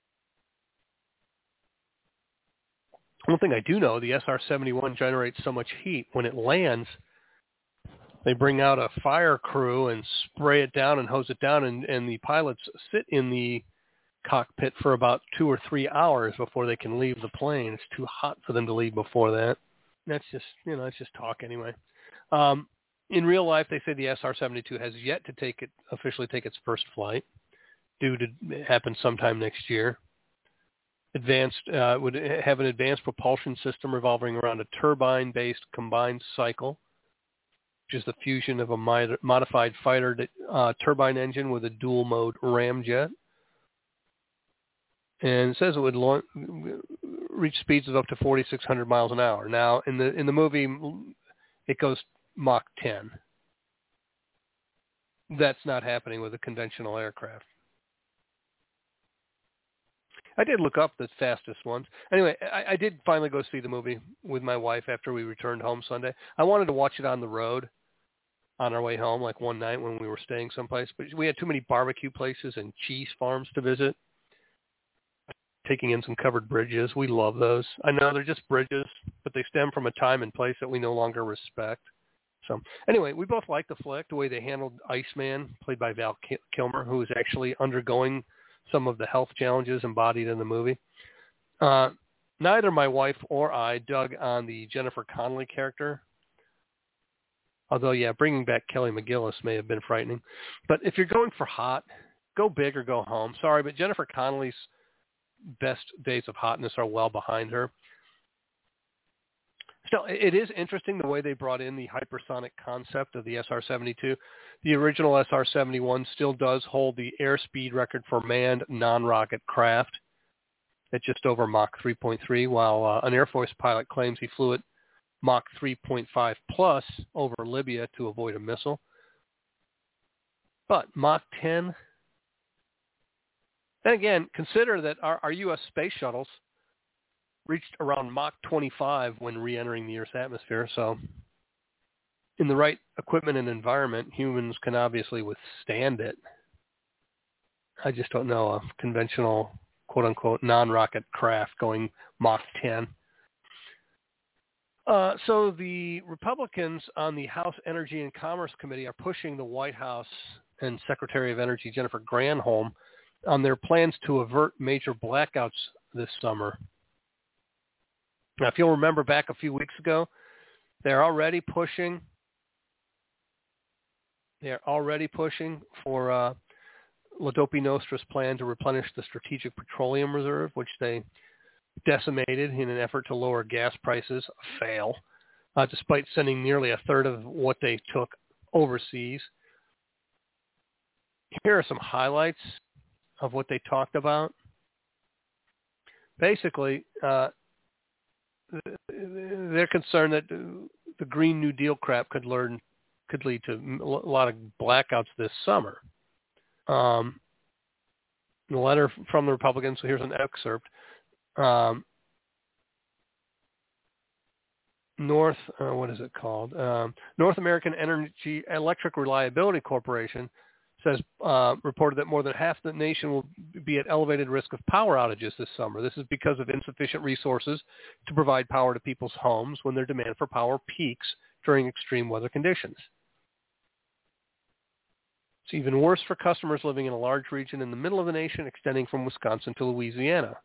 S1: One thing I do know, the S R seventy-one generates so much heat. When it lands, they bring out a fire crew and spray it down and hose it down, and, and the pilots sit in the cockpit for about two or three hours before they can leave the plane. It's too hot for them to leave before that. That's just, you know, that's just talk anyway. Um, in real life, they say the S R seventy-two has yet to take it, officially take its first flight, due to happen sometime next year. Advanced uh, would have an advanced propulsion system revolving around a turbine-based combined cycle, which is the fusion of a mod- modified fighter uh, turbine engine with a dual-mode ramjet. And it says it would launch, reach speeds of up to forty-six hundred miles an hour. Now, in the in the movie, it goes Mach ten. That's not happening with a conventional aircraft. I did look up the fastest ones. Anyway, I, I did finally go see the movie with my wife after we returned home Sunday. I wanted to watch it on the road on our way home, like one night when we were staying someplace. But we had too many barbecue places and cheese farms to visit. Taking in some covered bridges. We love those. I know they're just bridges, but they stem from a time and place that we no longer respect. So anyway, we both liked the flick, the way they handled Iceman, played by Val Kilmer, who is actually undergoing some of the health challenges embodied in the movie. Uh, neither my wife or I dug on the Jennifer Connelly character. Although, yeah, bringing back Kelly McGillis may have been frightening. But if you're going for hot, go big or go home. Sorry, but Jennifer Connelly's best days of hotness are well behind her. Still, it is interesting the way they brought in the hypersonic concept of the S R seventy-two. The original S R seventy-one still does hold the airspeed record for manned non-rocket craft at just over Mach three point three, while uh, an Air Force pilot claims he flew at Mach three point five plus over Libya to avoid a missile. But Mach ten, then again, consider that our, our U S space shuttles reached around Mach twenty-five when re-entering the Earth's atmosphere. So in the right equipment and environment, humans can obviously withstand it. I just don't know a conventional, quote-unquote, non-rocket craft going Mach ten. Uh, so the Republicans on the House Energy and Commerce Committee are pushing the White House and Secretary of Energy Jennifer Granholm on their plans to avert major blackouts this summer. Now, if you'll remember back a few weeks ago, they're already pushing. They're already pushing for uh, Lodopi Nostra's plan to replenish the Strategic Petroleum Reserve, which they decimated in an effort to lower gas prices. A fail, uh, despite sending nearly a third of what they took overseas. Here are some highlights of what they talked about. Basically, uh, they're concerned that the Green New Deal crap could learn could lead to a lot of blackouts this summer. Um, the letter from the Republicans, so here's an excerpt. Um, North, uh, what is it called? Um, North American Energy Electric Reliability Corporation says uh, reported that more than half the nation will be at elevated risk of power outages this summer. This is because of insufficient resources to provide power to people's homes when their demand for power peaks during extreme weather conditions. It's even worse for customers living in a large region in the middle of the nation, extending from Wisconsin to Louisiana.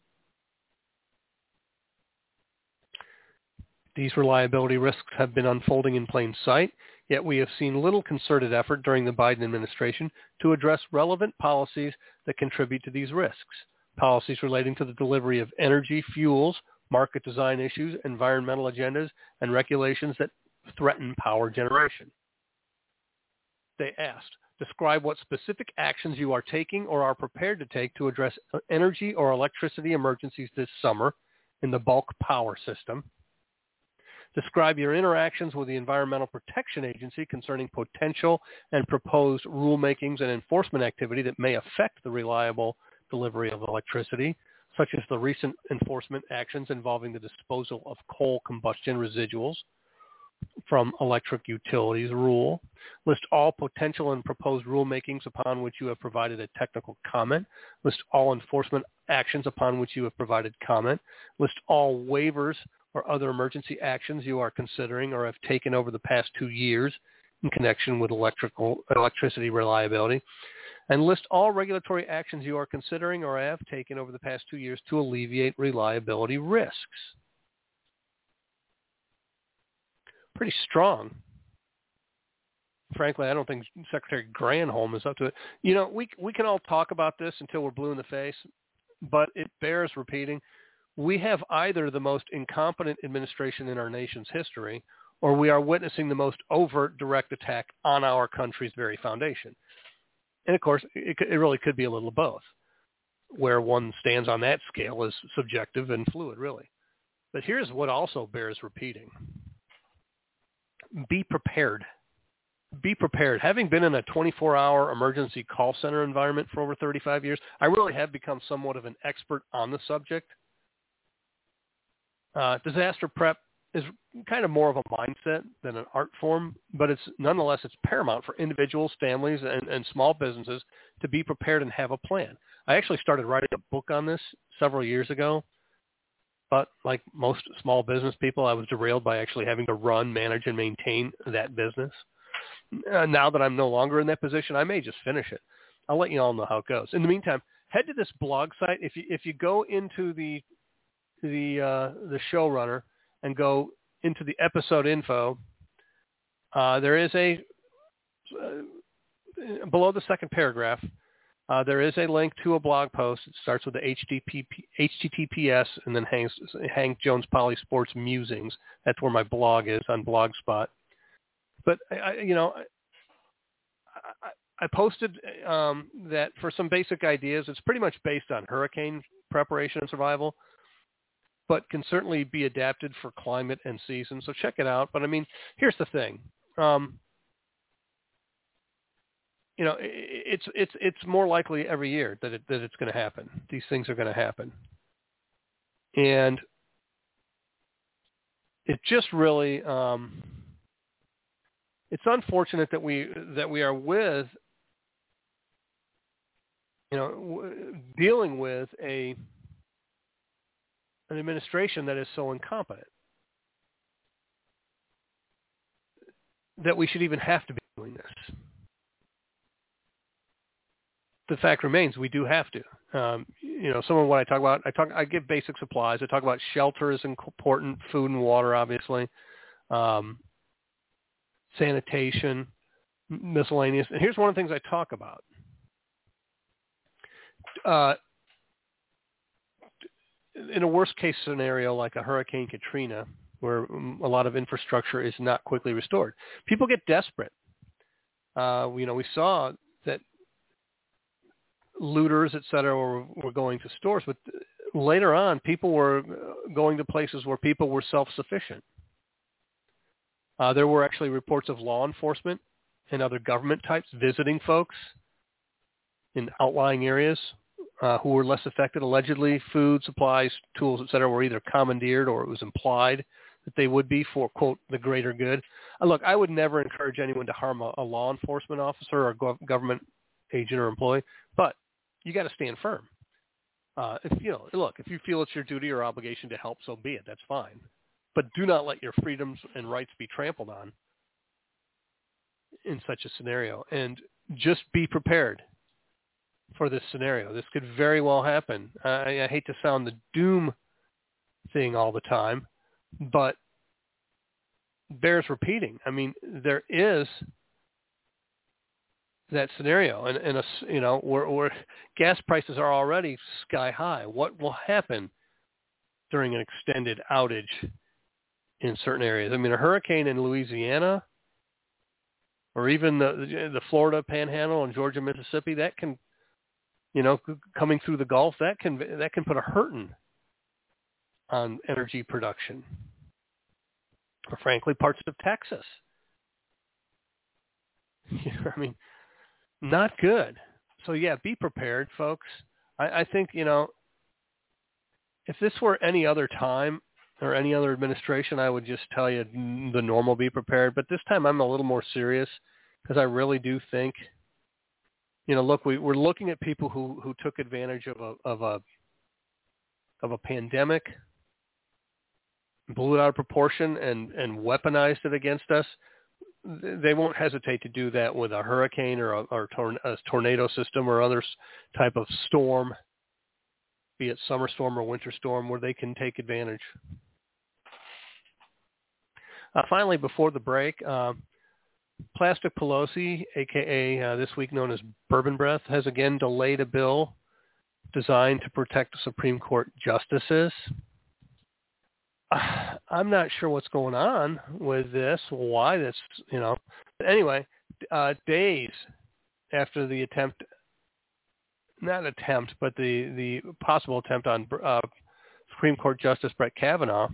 S1: These reliability risks have been unfolding in plain sight, yet we have seen little concerted effort during the Biden administration to address relevant policies that contribute to these risks. Policies relating to the delivery of energy, fuels, market design issues, environmental agendas, and regulations that threaten power generation. They asked, describe what specific actions you are taking or are prepared to take to address energy or electricity emergencies this summer in the bulk power system. Describe your interactions with the Environmental Protection Agency concerning potential and proposed rulemakings and enforcement activity that may affect the reliable delivery of electricity, such as the recent enforcement actions involving the disposal of coal combustion residuals from electric utilities rule. List all potential and proposed rulemakings upon which you have provided a technical comment. List all enforcement actions upon which you have provided comment. List all waivers or other emergency actions you are considering or have taken over the past two years in connection with electrical electricity reliability. And list all regulatory actions you are considering or have taken over the past two years to alleviate reliability risks. Pretty strong. Frankly, I don't think Secretary Granholm is up to it. You know, we we can all talk about this until we're blue in the face, but it bears repeating. We have either the most incompetent administration in our nation's history, or we are witnessing the most overt direct attack on our country's very foundation. And of course, it, it really could be a little of both. Where one stands on that scale is subjective and fluid, really. But here's what also bears repeating. Be prepared. Be prepared. Having been in a twenty-four hour emergency call center environment for over thirty-five years, I really have become somewhat of an expert on the subject. Uh, disaster prep is kind of more of a mindset than an art form, but it's nonetheless, it's paramount for individuals, families, and, and small businesses to be prepared and have a plan. I actually started writing a book on this several years ago, but like most small business people, I was derailed by actually having to run, manage, and maintain that business. Uh, now that I'm no longer in that position, I may just finish it. I'll let you all know how it goes. In the meantime, head to this blog site. If you if you go into the the uh, the showrunner and go into the episode info, uh, there is a uh, below the second paragraph. Uh, there is a link to a blog post. It starts with the H T T P S and then hangs, Hank Jones Poly Sports Musings. That's where my blog is on Blogspot. But I, you know, I, I posted um, that for some basic ideas. It's pretty much based on hurricane preparation and survival, but can certainly be adapted for climate and season. So check it out. But I mean, here's the thing. Um, you know, it's it's it's more likely every year that it, that it's going to happen. These things are going to happen, and it just really um, it's unfortunate that we that we are with you know w- dealing with a an administration that is so incompetent that we should even have to be doing this. The fact remains, we do have to. Um, you know, some of what I talk about, I talk, I give basic supplies. I talk about shelter is important, food and water, obviously, um, sanitation, miscellaneous. And here's one of the things I talk about. Uh, in a worst-case scenario like a Hurricane Katrina, where a lot of infrastructure is not quickly restored, people get desperate. Uh, you know, we saw that looters, et cetera, were, were going to stores, but later on, people were going to places where people were self-sufficient. Uh, there were actually reports of law enforcement and other government types visiting folks in outlying areas uh, who were less affected. Allegedly, food, supplies, tools, et cetera, were either commandeered or it was implied that they would be for, quote, the greater good. Uh, look, I would never encourage anyone to harm a, a law enforcement officer or gov- government agent or employee, but you got to stand firm. Uh, if you know, look, if you feel it's your duty or obligation to help, so be it. That's fine. But do not let your freedoms and rights be trampled on in such a scenario. And just be prepared for this scenario. This could very well happen. I, I hate to sound the doom thing all the time, but bears repeating. I mean, there is that scenario, and, and a, you know, where, where gas prices are already sky high. What will happen during an extended outage in certain areas? I mean, a hurricane in Louisiana, or even the the Florida Panhandle and Georgia, Mississippi, that can, you know, coming through the Gulf, that can that can put a hurting on energy production. Or frankly, parts of Texas. You know, I mean, not good. So yeah, be prepared, folks. I, I think, you know, if this were any other time or any other administration, I would just tell you the normal, be prepared. But this time I'm a little more serious because I really do think, you know, look, we, we're looking at people who, who took advantage of a, of a, of a pandemic, blew it out of proportion and, and weaponized it against us. They won't hesitate to do that with a hurricane or a, or a tornado system or other type of storm, be it summer storm or winter storm, where they can take advantage. Uh, finally, before the break, uh, Plastic Pelosi, a k a. Uh, this week known as Bourbon Breath, has again delayed a bill designed to protect the Supreme Court justices. Uh, I'm not sure what's going on with this, why this, you know. Anyway, uh, days after the attempt, not attempt, but the, the possible attempt on uh, Supreme Court Justice Brett Kavanaugh,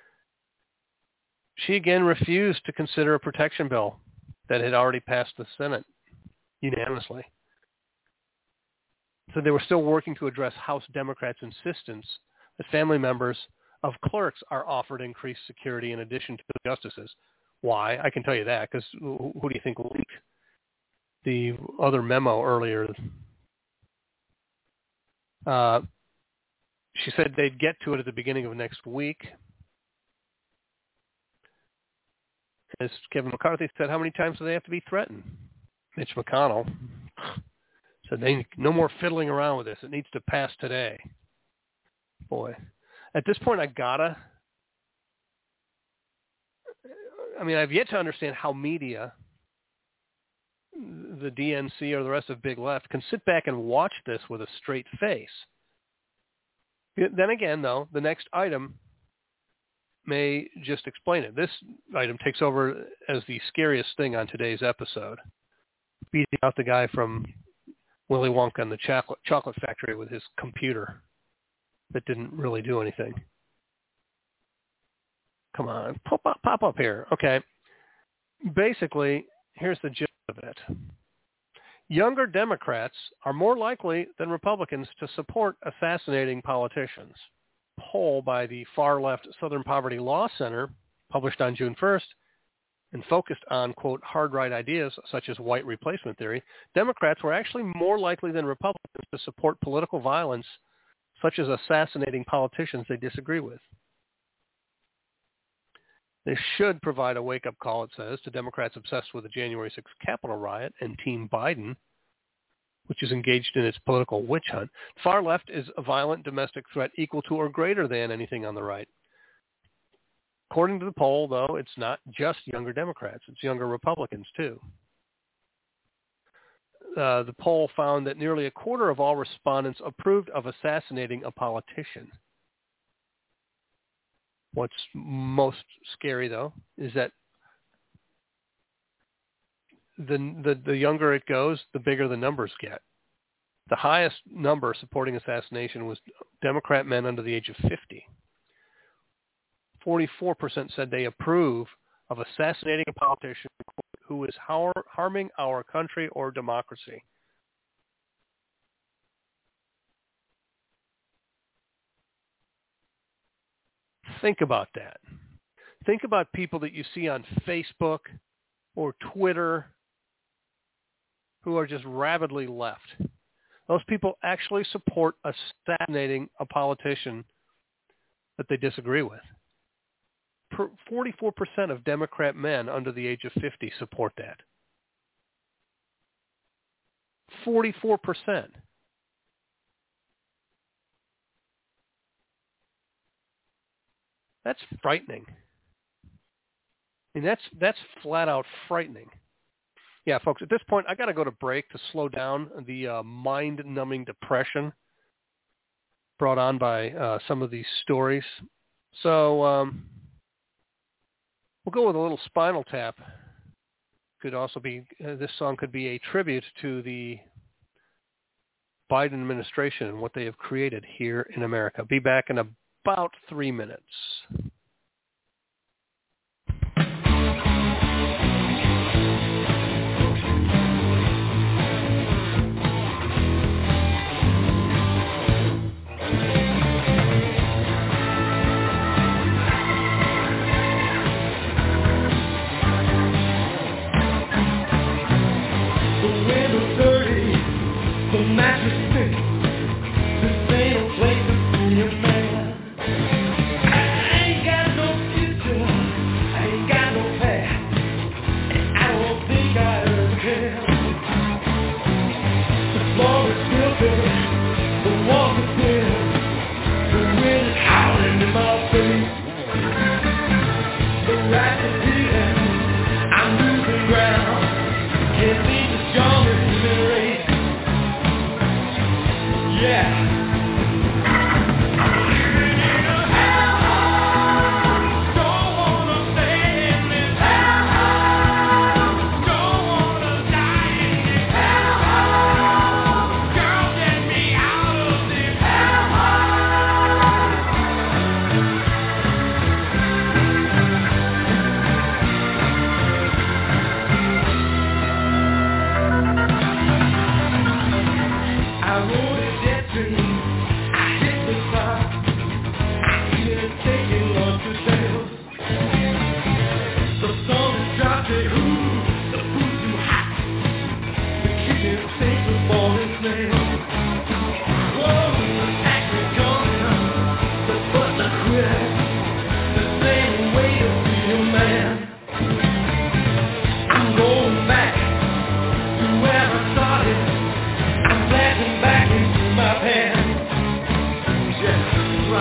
S1: she again refused to consider a protection bill that had already passed the Senate unanimously. So they were still working to address House Democrats' insistence that family members of clerks are offered increased security in addition to the justices. Why? I can tell you that, because who do you think leaked the other memo earlier? Uh, she said they'd get to it at the beginning of next week. As Kevin McCarthy said, how many times do they have to be threatened? Mitch McConnell said, they, no more fiddling around with this. It needs to pass today. Boy. At this point, I gotta, I mean, I've yet to understand how media, the D N C or the rest of Big Left, can sit back and watch this with a straight face. Then again, though, the next item may just explain it. This item takes over as the scariest thing on today's episode, beating out the guy from Willy Wonka and the chocolate, chocolate factory with his computer that didn't really do anything. Come on, pop up, pop up here. Okay. Basically, here's the gist of it. Younger Democrats are more likely than Republicans to support assassinating politicians. A poll by the far-left Southern Poverty Law Center, published on June first, and focused on, quote, hard-right ideas such as white replacement theory, Democrats were actually more likely than Republicans to support political violence such as assassinating politicians they disagree with. This should provide a wake-up call, it says, to Democrats obsessed with the January sixth Capitol riot and Team Biden, which is engaged in its political witch hunt. Far left is a violent domestic threat equal to or greater than anything on the right. According to the poll, though, it's not just younger Democrats. It's younger Republicans, too. Uh, the poll found that nearly a quarter of all respondents approved of assassinating a politician. What's most scary, though, is that the, the the younger it goes, the bigger the numbers get. The highest number supporting assassination was Democrat men under the age of fifty. forty-four percent said they approve of assassinating a politician who is har- harming our country or democracy. Think about that. Think about people that you see on Facebook or Twitter who are just rabidly left. Those people actually support assassinating a politician that they disagree with. forty-four percent of Democrat men under the age of fifty support that. forty-four percent. That's frightening. I mean, that's that's flat out frightening. Yeah, folks, at this point, I got to go to break to slow down the uh, mind-numbing depression brought on by uh, some of these stories. So um, we'll go with a little Spinal Tap. Could also be, uh, this song could be a tribute to the Biden administration and what they have created here in America. Be back in about three minutes.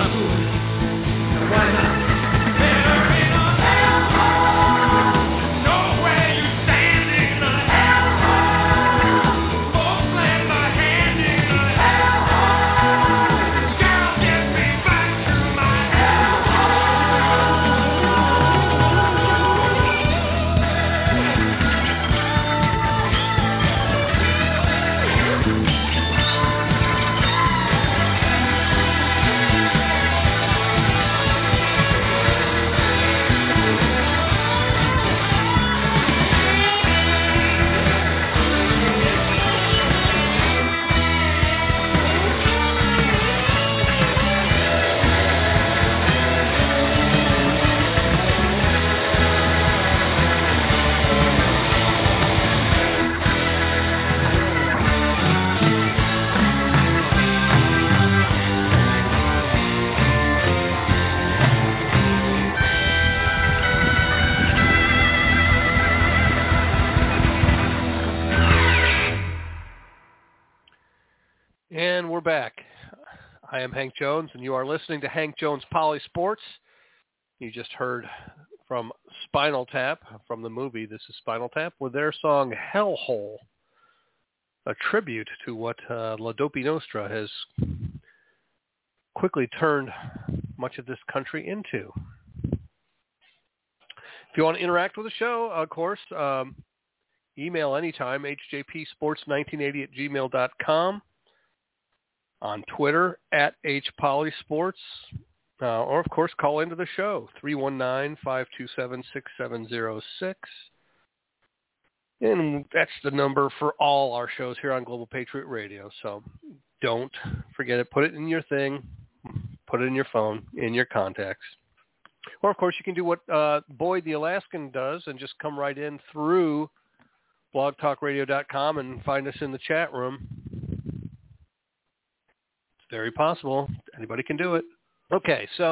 S1: And we're back. I am Hank Jones, and you are listening to Hank Jones Poly Sports. You just heard from Spinal Tap, from the movie This is Spinal Tap, with their song Hellhole, a tribute to what uh, La Dopey Nostra has quickly turned much of this country into. If you want to interact with the show, of course, um, email anytime, h j p sports nineteen eighty at gmail dot com. On Twitter, at hpolysports, uh, or, of course, call into the show, three one nine, five two seven, six seven zero six. And that's the number for all our shows here on Global Patriot Radio, so don't forget it. Put it in your thing. Put it in your phone, in your contacts. Or, of course, you can do what uh, Boyd the Alaskan does and just come right in through blog talk radio dot com and find us in the chat room. Very possible. Anybody can do it. Okay, so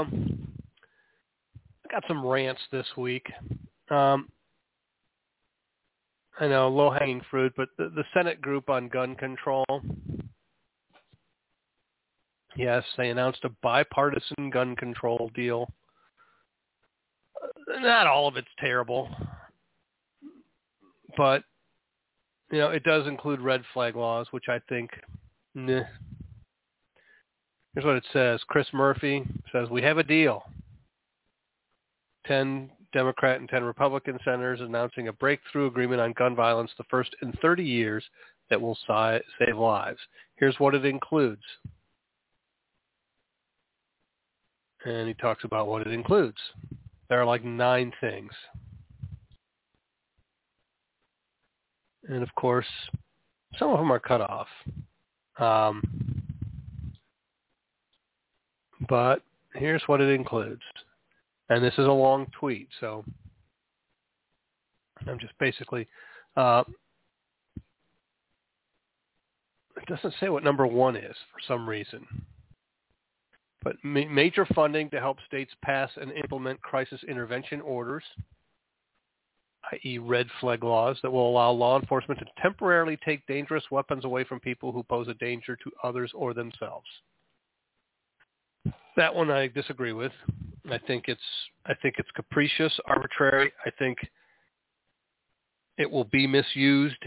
S1: I got some rants this week. Um, I know, low-hanging fruit, but the, the Senate group on gun control, yes, they announced a bipartisan gun control deal. Not all of it's terrible, but, you know, it does include red flag laws, which I think, nah. Here's what it says. Chris Murphy says, we have a deal. Ten Democrat and ten Republican senators announcing a breakthrough agreement on gun violence, the first in thirty years, that will si- save lives. Here's what it includes. And he talks about what it includes. There are like nine things. And, of course, some of them are cut off. Um... But here's what it includes. And this is a long tweet, so I'm just basically, uh, it doesn't say what number one is for some reason. But ma- major funding to help states pass and implement crisis intervention orders, that is red flag laws, that will allow law enforcement to temporarily take dangerous weapons away from people who pose a danger to others or themselves. That one I disagree with. I think it's I think it's capricious, arbitrary. I think it will be misused.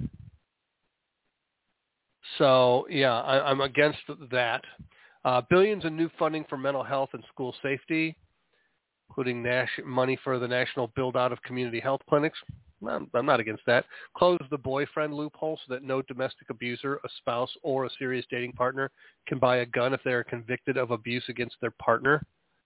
S1: So yeah, I, I'm against that. Uh, billions in new funding for mental health and school safety, including nas- money for the national build-out of community health clinics. I'm, I'm not against that. Close the boyfriend loophole so that no domestic abuser, a spouse, or a serious dating partner can buy a gun if they are convicted of abuse against their partner.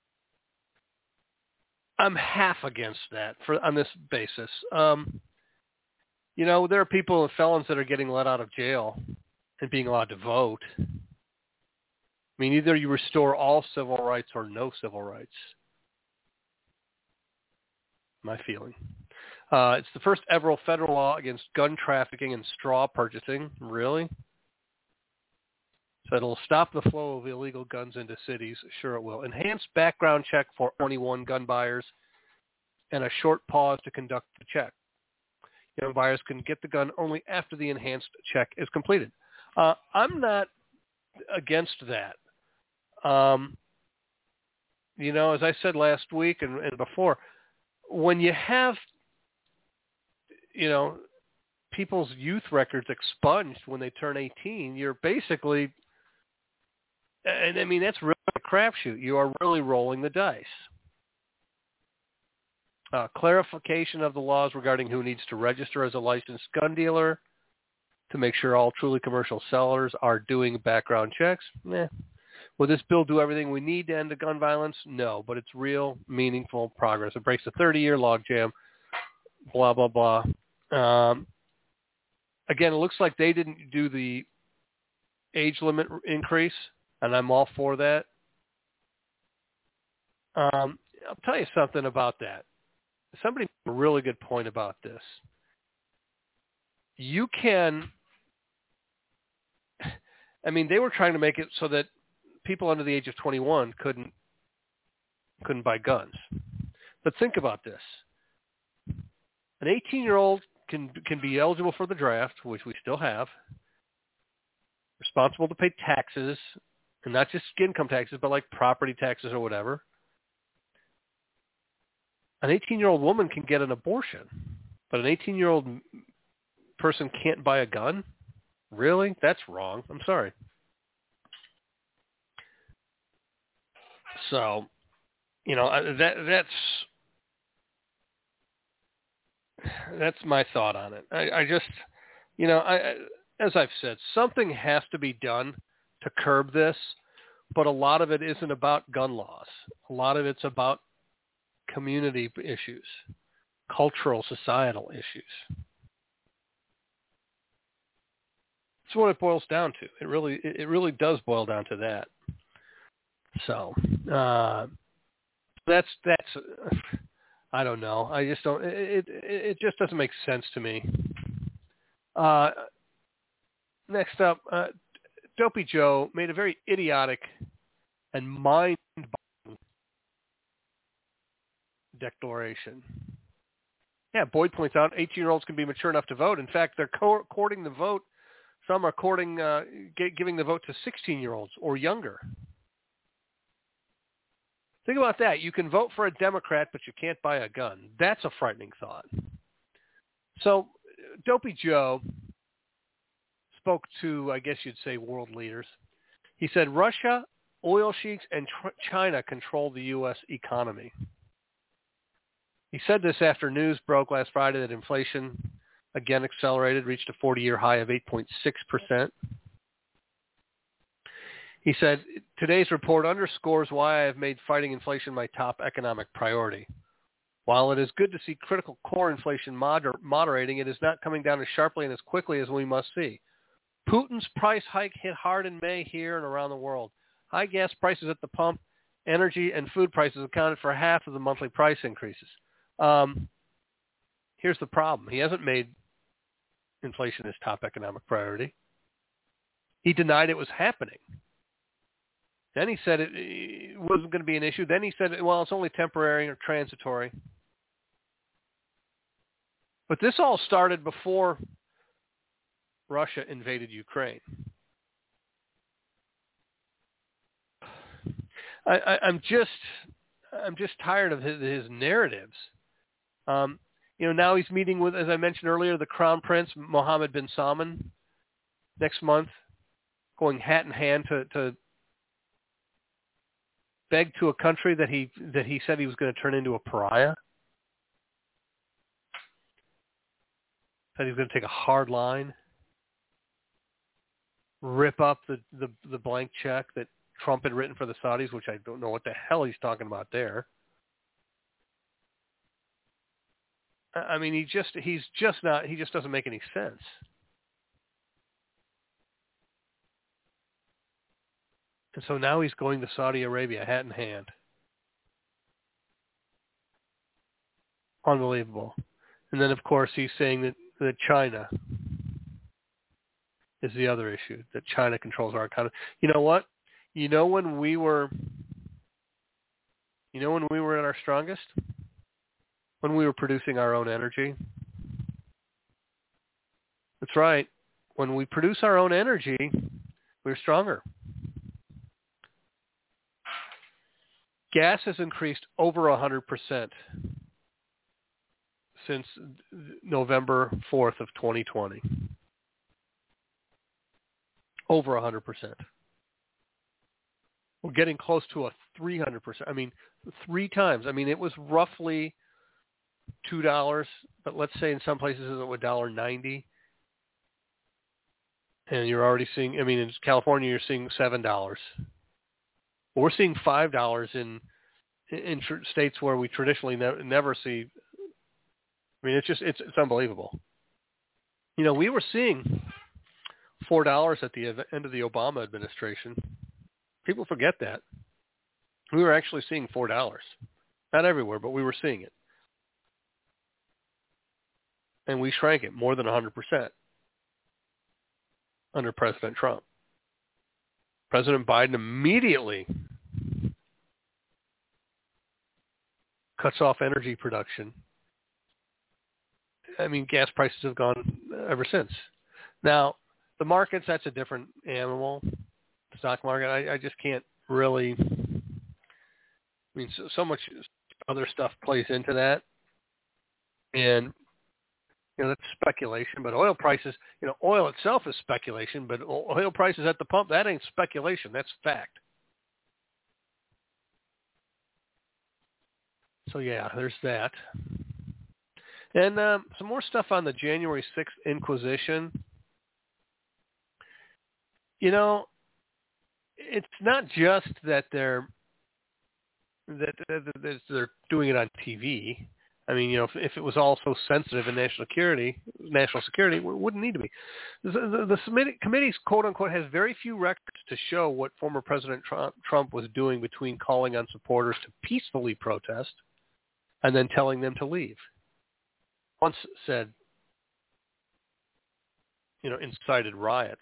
S1: I'm half against that for on this basis. Um, you know, there are people, felons that are getting let out of jail and being allowed to vote. I mean, either you restore all civil rights or no civil rights. My feeling. Uh, it's the first ever federal law against gun trafficking and straw purchasing. Really? So it'll stop the flow of illegal guns into cities. Sure it will. Enhanced background check for twenty-one gun buyers and a short pause to conduct the check. Young buyers can get the gun only after the enhanced check is completed. Uh, I'm not against that. Um, You know, as I said last week and, and before, when you have, you know, people's youth records expunged when they turn eighteen, you're basically, and I mean, that's really a crapshoot. You are really rolling the dice. Uh, clarification of the laws regarding who needs to register as a licensed gun dealer to make sure all truly commercial sellers are doing background checks. Eh. Will this bill do everything we need to end the gun violence? No, but it's real, meaningful progress. It breaks the thirty-year logjam, blah, blah, blah. Um, again, it looks like they didn't do the age limit increase, and I'm all for that. Um, I'll tell you something about that. Somebody made a really good point about this. You can, I mean, they were trying to make it so that people under the age of twenty-one couldn't couldn't buy guns. But think about this. An eighteen-year-old can can be eligible for the draft, which we still have, responsible to pay taxes, and not just income taxes, but like property taxes or whatever. An eighteen-year-old woman can get an abortion, but an eighteen-year-old person can't buy a gun? Really? That's wrong. I'm sorry. So, you know, that that's that's my thought on it. I, I just, you know, I, as I've said, something has to be done to curb this, but a lot of it isn't about gun laws. A lot of it's about community issues, cultural, societal issues. That's what it boils down to. It really, it really does boil down to that. So uh, that's that's. I don't know. I just don't. It it, it just doesn't make sense to me. Uh, next up, uh, Dopey Joe made a very idiotic and mind-boggling declaration. Yeah, Boyd points out eighteen-year-olds can be mature enough to vote. In fact, they're co- courting the vote. Some are courting, uh, g- giving the vote to sixteen-year-olds or younger. Think about that. You can vote for a Democrat, but you can't buy a gun. That's a frightening thought. So, Dopey Joe spoke to, I guess you'd say, world leaders. He said, Russia, oil sheiks, and tr- China control the U S economy. He said this after news broke last Friday that inflation again accelerated, reached a forty-year high of eight point six percent. He said, today's report underscores why I have made fighting inflation my top economic priority. While it is good to see critical core inflation moder- moderating, it is not coming down as sharply and as quickly as we must see. Putin's price hike hit hard in May here and around the world. High gas prices at the pump, energy, and food prices accounted for half of the monthly price increases. Um, here's the problem. He hasn't made inflation his top economic priority. He denied it was happening. Then he said it wasn't going to be an issue. Then he said, well, it's only temporary or transitory. But this all started before Russia invaded Ukraine. I, I, I'm just, I'm just tired of his, his narratives. Um, you know, now he's meeting with, as I mentioned earlier, the Crown Prince Mohammed bin Salman next month, going hat in hand to, to beg to a country that he that he said he was going to turn into a pariah. Said he was going to take a hard line, rip up the, the, the blank check that Trump had written for the Saudis, which I don't know what the hell he's talking about there. I mean, he just he's just not he just doesn't make any sense. And so now he's going to Saudi Arabia, hat in hand. Unbelievable. And then, of course, he's saying that, that China is the other issue, that China controls our economy. You know what? You know when we were, you know when we were at our strongest? When we were producing our own energy. That's right. When we produce our own energy, we're stronger. gas has increased over one hundred percent since November fourth of twenty twenty. Over one hundred percent. We're getting close to a three hundred percent. I mean, three times. I mean, it was roughly two dollars, but let's say in some places it's one dollar ninety. And you're already seeing, I mean, in California, you're seeing seven dollars. We're seeing five dollars in in tr- states where we traditionally ne- never see. I mean, it's just, it's, it's unbelievable. You know, we were seeing four dollars at the end of the Obama administration. People forget that. We were actually seeing four dollars. Not everywhere, but we were seeing it. And we shrank it more than one hundred percent under President Trump. President Biden immediately cuts off energy production. I mean, gas prices have gone ever since. Now, the markets, that's a different animal. The stock market, I, I just can't really, I mean, so, so much other stuff plays into that. And, you know, that's speculation, but oil prices, you know, oil itself is speculation, but oil prices at the pump, that ain't speculation. That's fact. So, yeah, there's that. And um, some more stuff on the January sixth Inquisition. You know, it's not just that they're that, that, that they're doing it on T V. I mean, you know, if, if it was all so sensitive in national security, national security, it wouldn't need to be. The, the, the committee's quote unquote has very few records to show what former President Trump, Trump was doing between calling on supporters to peacefully protest and then telling them to leave. Once said, you know, incited riots.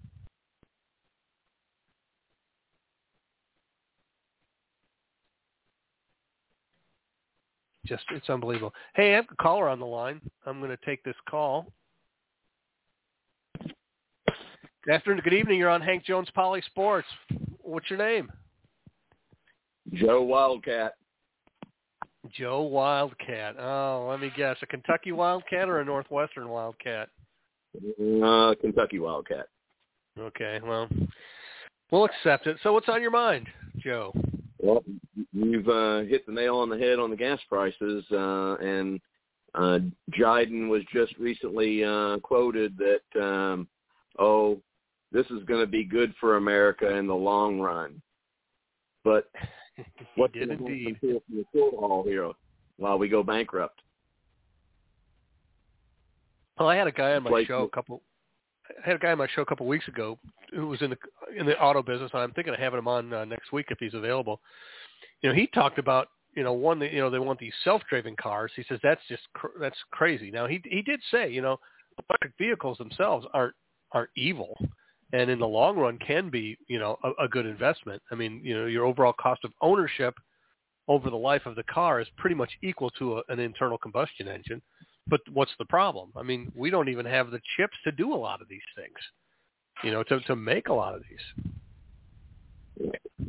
S1: Just, it's unbelievable. Hey, I have a caller on the line. I'm going to take this call. Good afternoon, good evening. You're on Hank Jones Poly Sports. What's your name?
S2: Joe Wildcat.
S1: Joe Wildcat. Oh, let me guess. A Kentucky Wildcat or a Northwestern Wildcat?
S2: Uh, Kentucky Wildcat.
S1: Okay, well, we'll accept it. So what's on your mind, Joe?
S2: Well, you've uh, hit the nail on the head on the gas prices, uh, and uh, Jiden was just recently uh, quoted that, um, oh, this is going to be good for America in the long run. But what's going to happen to us in the short haul here while we go bankrupt?
S1: Well, I had a guy on my like, show a couple. I had a guy on my show a couple weeks ago who was in the in the auto business. I'm thinking of having him on uh, next week if he's available. You know, he talked about you know one that you know they want these self-driving cars. He says that's just cr- that's crazy. Now he he did say you know electric vehicles themselves aren't aren't evil, and in the long run can be you know a, a good investment. I mean you know your overall cost of ownership over the life of the car is pretty much equal to a, an internal combustion engine. But what's the problem? I mean, we don't even have the chips to do a lot of these things, you know, to, to make a lot of these.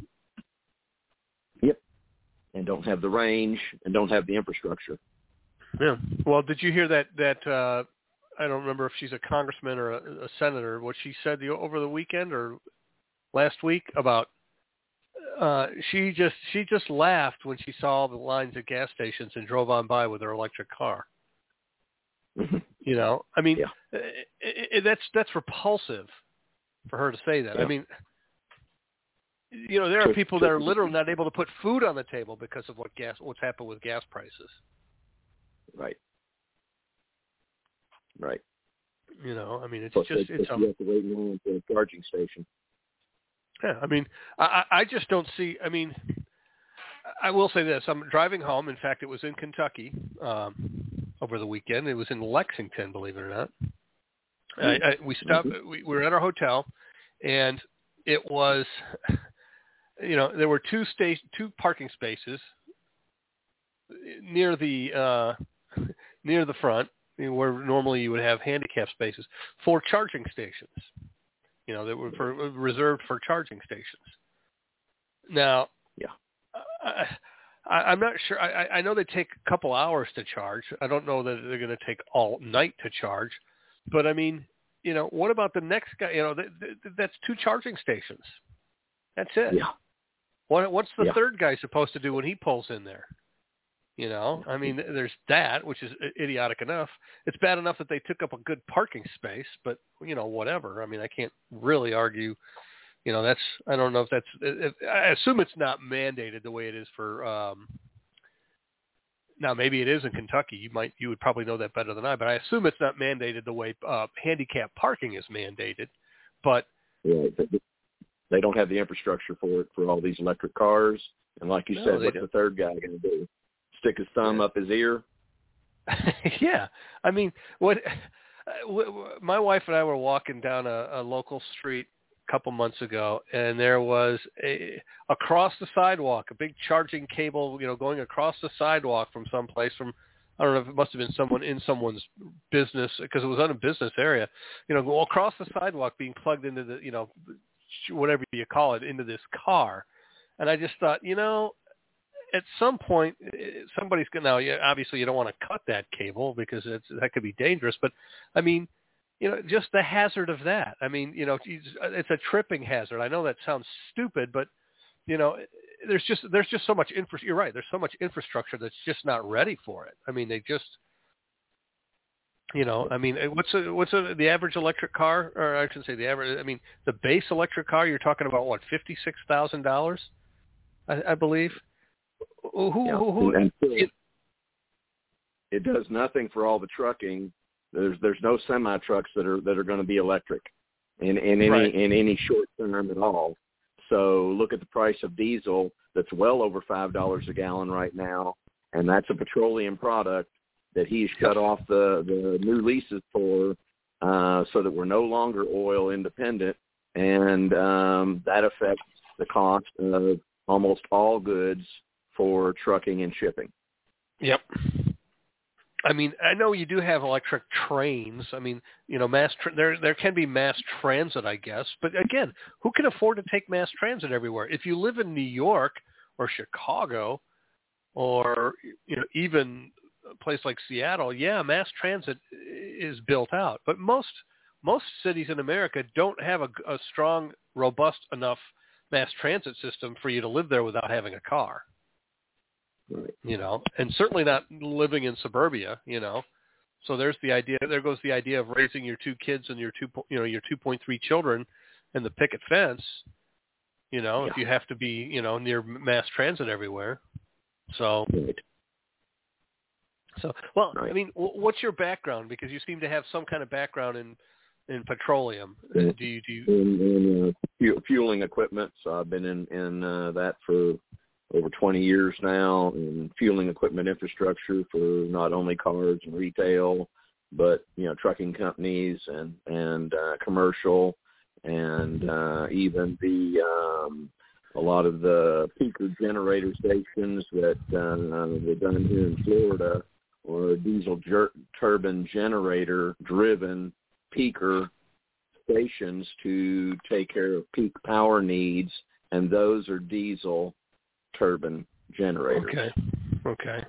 S2: Yep. And don't have the range and don't have the infrastructure.
S1: Yeah. Well, did you hear that, that uh, I don't remember if she's a congressman or a, a senator, what she said the, over the weekend or last week about uh, she just she just laughed when she saw the lines at gas stations and drove on by with her electric car. You know, I mean, yeah. it, it, that's that's repulsive for her to say that. Yeah. I mean, you know, there are people that are literally not able to put food on the table because of what gas, what's happened with gas prices.
S2: Right. Right.
S1: You know, I mean, it's
S2: Plus
S1: just
S2: they,
S1: it's.
S2: You have to wait long for a charging station.
S1: Yeah, I mean, I, I just don't see. I mean, I will say this: I'm driving home. In fact, it was in Kentucky. Um, over the weekend. It was in Lexington, believe it or not. I, I, we stopped, we, we were at our hotel, and it was, you know, there were two sta- two parking spaces near the uh, near the front, where normally you would have handicap spaces, for charging stations, you know, that were for, reserved for charging stations. Now,
S2: yeah,
S1: I, I, I'm not sure. I, I know they take a couple hours to charge. I don't know that they're going to take all night to charge. But, I mean, you know, what about the next guy? You know, th- th- that's two charging stations. That's it.
S2: Yeah.
S1: What, what's the
S2: yeah.
S1: third guy supposed to do when he pulls in there? You know, I mean, there's that, which is idiotic enough. It's bad enough that they took up a good parking space, but, you know, whatever. I mean, I can't really argue. You know, that's, I don't know if that's, if, I assume it's not mandated the way it is for, um, now maybe it is in Kentucky. You might, you would probably know that better than I, but I assume it's not mandated the way uh, handicap parking is mandated, but.
S2: Yeah, they don't have the infrastructure for it for all these electric cars. And like you
S1: no,
S2: said, what's
S1: don't.
S2: the third guy going to do? Stick his thumb
S1: yeah.
S2: up his ear?
S1: yeah. I mean, what my wife and I were walking down a, a local street a couple months ago, and there was a, across the sidewalk, a big charging cable, you know, going across the sidewalk from someplace from, I don't know if it must have been someone in someone's business because it was on a business area, you know, go across the sidewalk being plugged into the, you know, whatever you call it, into this car. And I just thought, you know, at some point, somebody's going to, now, yeah, obviously you don't want to cut that cable because it's, that could be dangerous. But, I mean, you know, just the hazard of that. I mean, you know, it's a tripping hazard. I know that sounds stupid, but, you know, there's just there's just so much infra. You're right. There's so much infrastructure that's just not ready for it. I mean, they just, you know, I mean, what's a, what's a, the average electric car? Or I shouldn't say the average. I mean, the base electric car, you're talking about, what, fifty-six thousand dollars, I, I believe? Who,
S2: yeah.
S1: who, who,
S2: and
S1: it,
S2: it does nothing for all the trucking. There's there's no semi trucks that are that are going to be electric in, in any
S1: right.
S2: in any short term at all. So look at the price of diesel that's well over five dollars a gallon right now, and that's a petroleum product that he's cut off the, the new leases for, uh, so that we're no longer oil independent, and um, that affects the cost of almost all goods for trucking and shipping.
S1: Yep. I mean, I know you do have electric trains. I mean, you know, mass tra- there there can be mass transit, I guess. But again, who can afford to take mass transit everywhere? If you live in New York or Chicago, or you know, even a place like Seattle, yeah, mass transit is built out. But most most cities in America don't have a, a strong, robust enough mass transit system for you to live there without having a car.
S2: Right.
S1: You know, and certainly not living in suburbia, you know. So there's the idea, there goes the idea of raising your two kids and your two, you know, your two point three children in the picket fence, you know,
S2: yeah.
S1: if you have to be, you know, near mass transit everywhere. So,
S2: Right.
S1: so, well,
S2: Right.
S1: I mean, what's your background? Because you seem to have some kind of background in, in petroleum.
S2: Yeah.
S1: Do you, do you?
S2: In, in uh, fuel, fueling equipment. So I've been in, in uh, that for over twenty years now, and fueling equipment infrastructure for not only cars and retail, but, you know, trucking companies and, and uh, commercial, and uh, even the um, a lot of the peaker generator stations that uh, they've done here in Florida, or diesel jer- turbine generator driven peaker stations to take care of peak power needs, and those are diesel turbine generators.
S1: Okay. Okay.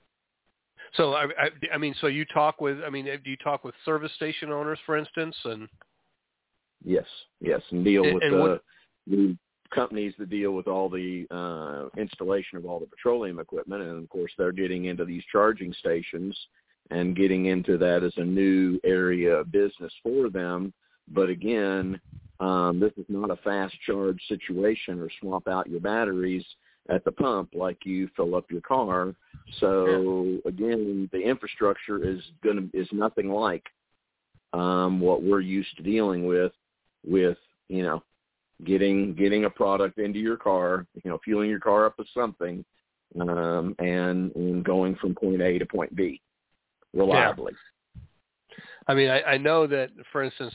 S1: So I, I, I mean, so you talk with, I mean, do you talk with service station owners, for instance, and
S2: yes, yes, and deal
S1: and,
S2: with
S1: and
S2: the,
S1: what,
S2: the companies that deal with all the uh, installation of all the petroleum equipment, and of course they're getting into these charging stations and getting into that as a new area of business for them. But again, um, this is not a fast charge situation or swap out your batteries at the pump like you fill up your car. So again, the infrastructure is going to is nothing like um, what we're used to dealing with. With you know, getting getting a product into your car, you know, fueling your car up with something, um, and, and going from point A to point B reliably.
S1: Yeah. I mean, I, I know that, for instance,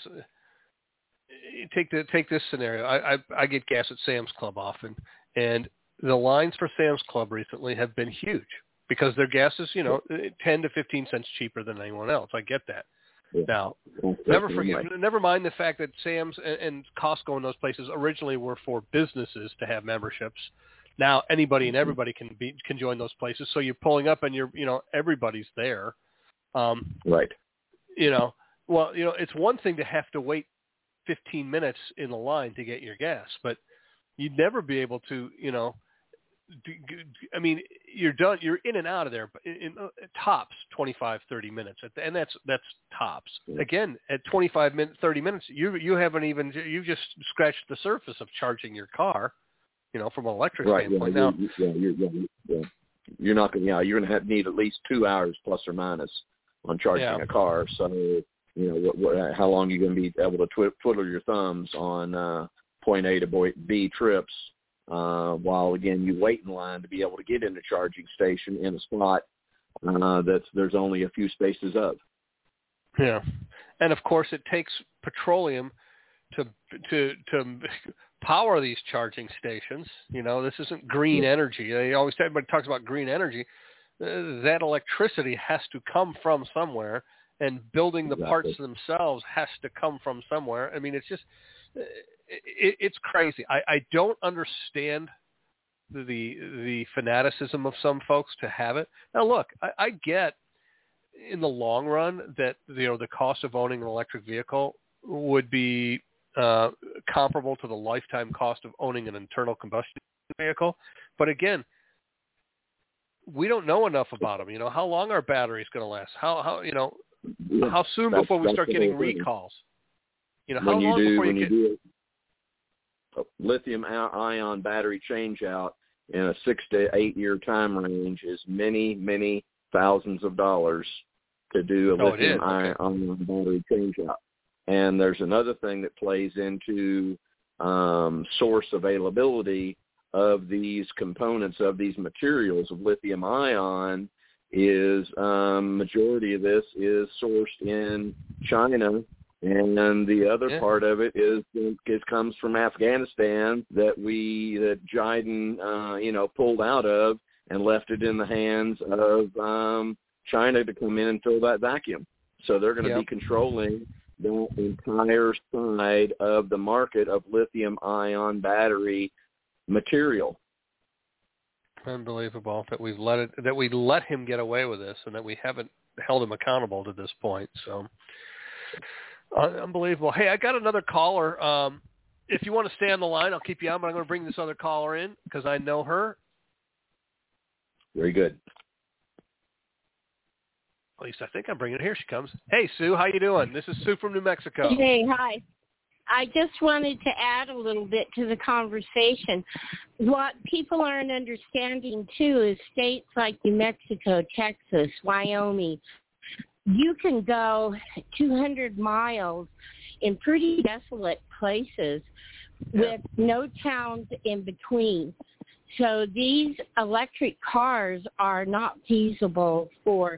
S1: take the take this scenario. I, I I get gas at Sam's Club often, and the lines for Sam's Club recently have been huge because their gas is, you know, ten to fifteen cents cheaper than anyone else. I get that.
S2: Yeah.
S1: Now, never forget, never mind the fact that Sam's and, and Costco and those places originally were for businesses to have memberships Now anybody and everybody can be can join those places. So you're pulling up and you're you know everybody's there. Um,
S2: right.
S1: You know, well, you know, it's one thing to have to wait fifteen minutes in the line to get your gas, but you'd never be able to, you know, do, I mean, you're done, you're in and out of there, but in, in uh, tops twenty-five, thirty minutes, and that's that's tops. Again, at twenty-five minutes, thirty minutes, you you haven't even you just scratched the surface of charging your car, you know, from an electric
S2: right,
S1: standpoint.
S2: Yeah,
S1: now,
S2: you're, yeah, you're, yeah, yeah. you're not going, yeah, you're going to have need at least two hours plus or minus on charging
S1: yeah.
S2: a car. So, you know, what, what, how long are you going to be able to twi- twiddle your thumbs on uh, point A to point B trips? Uh, while again, you wait in line to be able to get in a charging station in a spot uh, that's there's only a few spaces of.
S1: Yeah, and of course, it takes petroleum to to to power these charging stations. You know, this isn't green energy. They always everybody talks about green energy. Uh, that electricity has to come from somewhere, and building the
S2: Exactly.
S1: parts themselves has to come from somewhere. I mean, it's just. It, it's crazy. I, I don't understand the, the the fanaticism of some folks to have it. Now, look, I, I get in the long run that you know the cost of owning an electric vehicle would be uh, comparable to the lifetime cost of owning an internal combustion vehicle. But again, we don't know enough about them. You know, how long are batteries going to last? How how you know
S2: Yeah,
S1: how soon
S2: that's,
S1: before we
S2: that's
S1: start
S2: the
S1: getting
S2: whole thing.
S1: recalls? You know, how
S2: when you
S1: long
S2: do,
S1: before
S2: when
S1: you
S2: you
S1: get
S2: do a lithium-ion battery change-out in a six to eight-year time range is many, many thousands of dollars to do a
S1: Oh, it is.
S2: lithium-ion
S1: Okay.
S2: battery change-out. And there's another thing that plays into um, source availability of these components, of these materials of lithium-ion, is um, majority of this is sourced in China. And the other
S1: Yeah.
S2: part of it is it comes from Afghanistan that we that Jiden uh, you know pulled out of and left it in the hands of um, China to come in and fill that vacuum. So they're going to
S1: Yep.
S2: be controlling the entire side of the market of lithium-ion battery material.
S1: Unbelievable that we've let it that we let him get away with this, and that we haven't held him accountable to this point. So. Uh, unbelievable. Hey, I got another caller. Um, if you want to stay on the line, I'll keep you on, but I'm going to bring this other caller in because I know her.
S2: Very good.
S1: At least I think I'm bringing her. Here she comes. Hey, Sue, how you doing? This is Sue from New Mexico.
S3: Hey, hi. I just wanted to add a little bit to the conversation. What people aren't understanding, too, is states like New Mexico, Texas, Wyoming, you can go two hundred miles in pretty desolate places with no towns in between. So these electric cars are not feasible for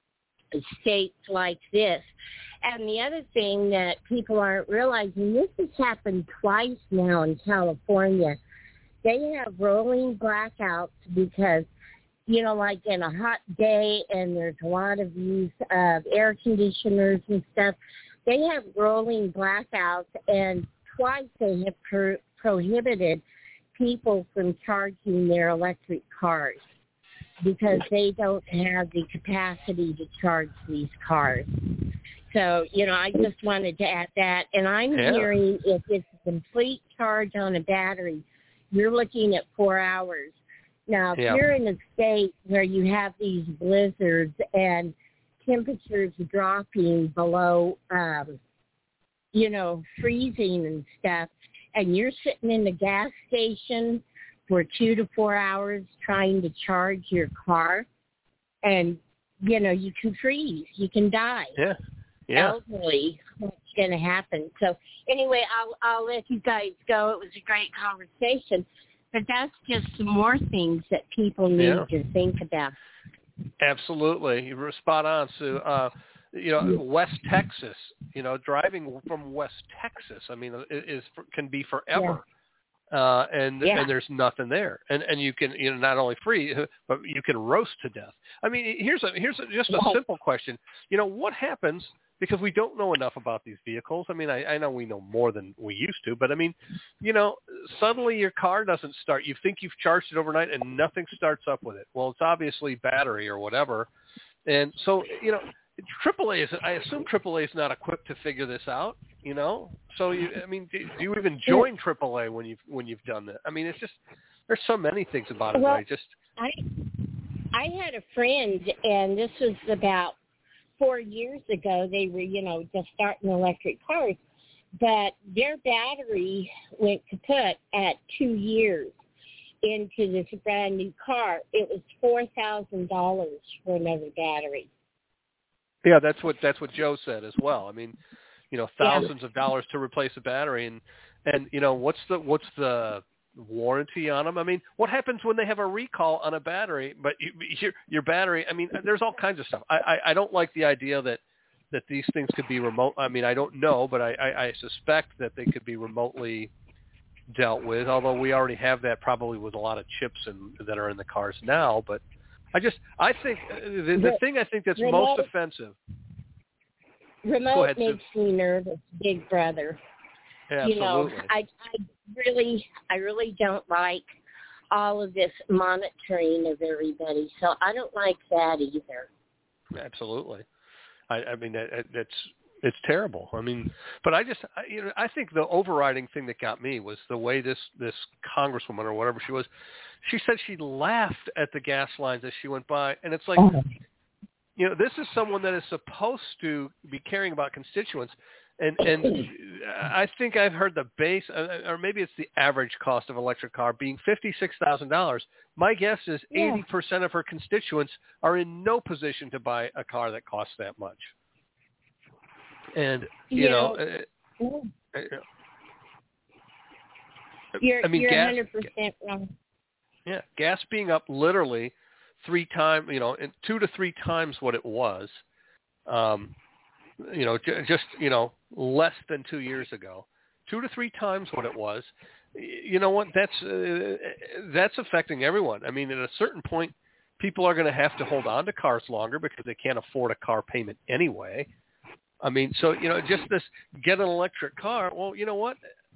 S3: states like this. And the other thing that people aren't realizing, this has happened twice now in California. They have rolling blackouts because you know, like in a hot day and there's a lot of use of air conditioners and stuff, they have rolling blackouts, and twice they have pro- prohibited people from charging their electric cars because they don't have the capacity to charge these cars. So, you know, I just wanted to add that. And I'm
S1: Yeah.
S3: hearing if it's a complete charge on a battery, you're looking at four hours. Now, if
S1: Yeah.
S3: you're in a state where you have these blizzards and temperatures dropping below, um, you know, freezing and stuff, and you're sitting in the gas station for two to four hours trying to charge your car, and, you know, you can freeze. You can die.
S1: Yeah. Yeah.
S3: Elderly, what's going to happen? So, anyway, I'll, I'll let you guys go. It was a great conversation. But that's just some more things that people need
S1: Yeah.
S3: to think about.
S1: Absolutely. You were spot on, Sue. Uh, you know, West Texas, you know, driving from West Texas, I mean, is can be forever. Yeah. Uh, and
S3: yeah.
S1: and there's nothing there. And and you can, you know, not only free, but you can roast to death. I mean, here's a here's a, just a
S3: yeah.
S1: simple question. You know, what happens because we don't know enough about these vehicles. I mean, I, I know we know more than we used to, but I mean, you know, suddenly your car doesn't start. You think you've charged it overnight and nothing starts up with it. Well, it's obviously battery or whatever. And so, you know, triple A is, I assume triple A is not equipped to figure this out, you know? So, you, I mean, do, do you even join triple A when you've, when you've done that? I mean, it's just, there's so many things about it
S3: well,
S1: that I just...
S3: I, I had a friend, and this was about four years ago. They were, you know, just starting electric cars, but their battery went kaput at two years into this brand new car. It was four thousand dollars for another battery.
S1: Yeah, that's what that's what Joe said as well. I mean, you know, thousands
S3: yeah.
S1: of dollars to replace a battery, and and you know, what's the what's the warranty on them? I mean, what happens when they have a recall on a battery? But you, your your battery, I mean, there's all kinds of stuff. I, I I don't like the idea that that these things could be remote. I mean, I don't know, but I I, I suspect that they could be remotely dealt with. Although we already have that probably with a lot of chips and that are in the cars now, but. I just, I think, the, the thing I think that's
S3: remote,
S1: most offensive.
S3: Remote
S1: Go ahead,
S3: makes
S1: Sue.
S3: me nervous, Big Brother.
S1: Absolutely.
S3: You know, I, I really, I really don't like all of this monitoring of everybody, so I don't like that either.
S1: Absolutely. I, I mean, that, that's, it's terrible. I mean, but I just, I, you know, I think the overriding thing that got me was the way this, this congresswoman or whatever she was, she said she laughed at the gas lines as she went by. And it's like, oh. you know, this is someone that is supposed to be caring about constituents. And, and I think I've heard the base, or maybe it's the average cost of an electric car being fifty-six thousand dollars. My guess is
S3: yeah.
S1: eighty percent of her constituents are in no position to buy a car that costs that much. And, you
S3: yeah.
S1: know, uh,
S3: you're,
S1: I mean,
S3: you're
S1: gas,
S3: one hundred percent wrong.
S1: Yeah, gas being up literally three times, you know, two to three times what it was, um, you know, j- just, you know, less than two years ago, two to three times what it was. You know what? That's uh, that's affecting everyone. I mean, at a certain point, people are going to have to hold on to cars longer because they can't afford a car payment anyway. I mean, so, you know, just this get an electric car. Well, you know what?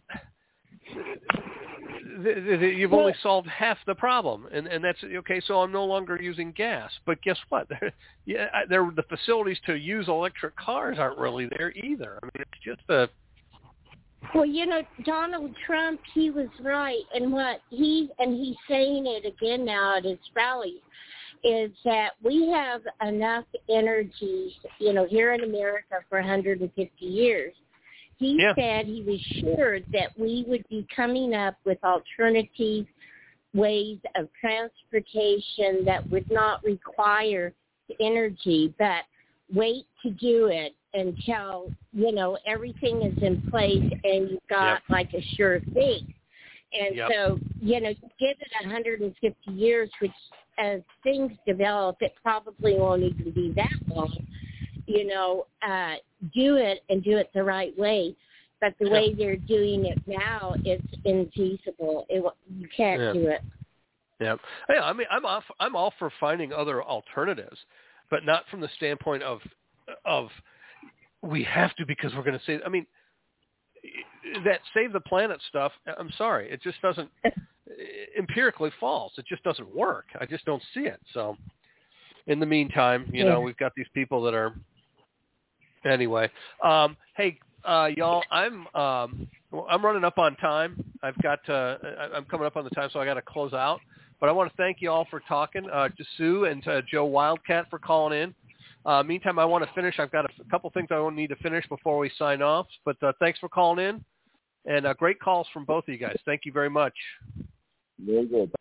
S1: You've only solved half the problem, and and that's okay. So I'm no longer using gas, but guess what? yeah, there the facilities to use electric cars aren't really there either. I mean, it's just a.
S3: Well, you know, Donald Trump, he was right, and what he and he's saying it again now at his rallies is that we have enough energy, you know, here in America for one hundred fifty years. He
S1: yeah.
S3: said he was sure that we would be coming up with alternative ways of transportation that would not require energy, but wait to do it until, you know, everything is in place and you've got
S1: yep.
S3: like a sure thing. And
S1: yep.
S3: so, you know, give it one hundred fifty years, which as things develop, it probably won't even be that long. You know, uh, do it and do it the right way. But the
S1: yeah.
S3: way they're doing it now, it's infeasible. It, you can't
S1: yeah.
S3: do it.
S1: Yeah, yeah. I mean, I'm off. I'm all for finding other alternatives, but not from the standpoint of of we have to because we're going to save. I mean, that save the planet stuff. I'm sorry, it just doesn't empirically false. It just doesn't work. I just don't see it. So, in the meantime, you
S3: yeah.
S1: know, we've got these people that are. Anyway, um, hey, uh, y'all, I'm um, I'm running up on time. I've got uh, I'm coming up on the time, so I got to close out. But I want to thank you all for talking, uh, to Sue and to Joe Wildcat for calling in. Uh, meantime, I want to finish. I've got a, a couple things I need to finish before we sign off. But uh, thanks for calling in, and uh, great calls from both of you guys. Thank you very much.
S2: Very good.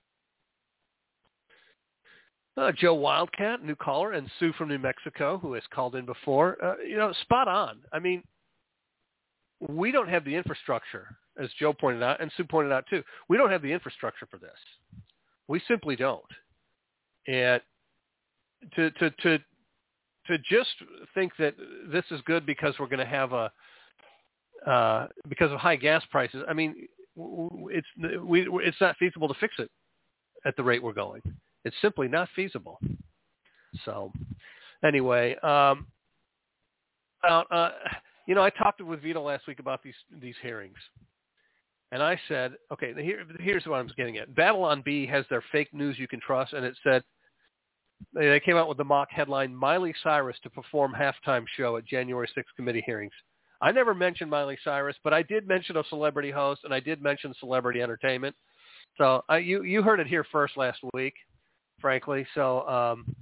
S1: Uh, Joe Wildcat, new caller, and Sue from New Mexico, who has called in before. Uh, you know, spot on. I mean, we don't have the infrastructure, as Joe pointed out, and Sue pointed out too. We don't have the infrastructure for this. We simply don't. And to to to to just think that this is good because we're going to have a uh, because of high gas prices. I mean, it's we it's not feasible to fix it at the rate we're going. It's simply not feasible. So, anyway, um, about, uh, you know, I talked with Vito last week about these these hearings. And I said, okay, here, here's what I'm getting at. Babylon B has their fake news you can trust, and it said, they came out with the mock headline, Miley Cyrus to perform halftime show at January sixth committee hearings. I never mentioned Miley Cyrus, but I did mention a celebrity host, and I did mention celebrity entertainment. So I, you, you heard it here first last week, frankly. So um,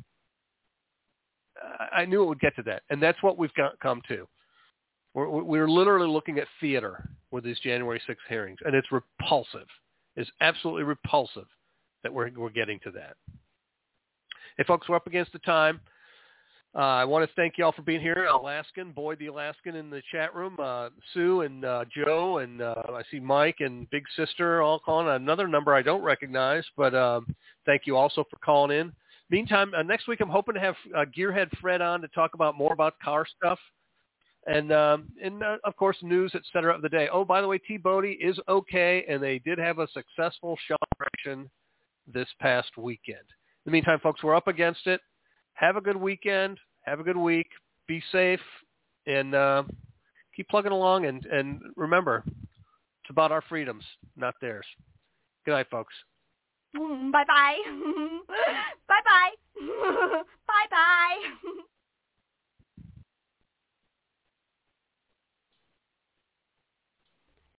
S1: I knew it would get to that, and that's what we've got, come to. We're, we're literally looking at theater with these January sixth hearings, and it's repulsive. It's absolutely repulsive that we're we're getting to that. Hey, folks, we're up against the time. Uh, I want to thank you all for being here. Alaskan, Boyd the Alaskan in the chat room, uh, Sue and uh, Joe, and uh, I see Mike and Big Sister all calling another number I don't recognize, but um, thank you also for calling in. Meantime, uh, next week I'm hoping to have uh, Gearhead Fred on to talk about more about car stuff. And, um, and uh, of course, news, et cetera, of the day. Oh, by the way, T-Bodie is okay, and they did have a successful celebration this past weekend. In the meantime, folks, we're up against it. Have a good weekend. Have a good week. Be safe, and uh, keep plugging along. And, and remember, it's about our freedoms, not theirs. Good night, folks.
S4: Bye-bye. Bye-bye. Bye-bye.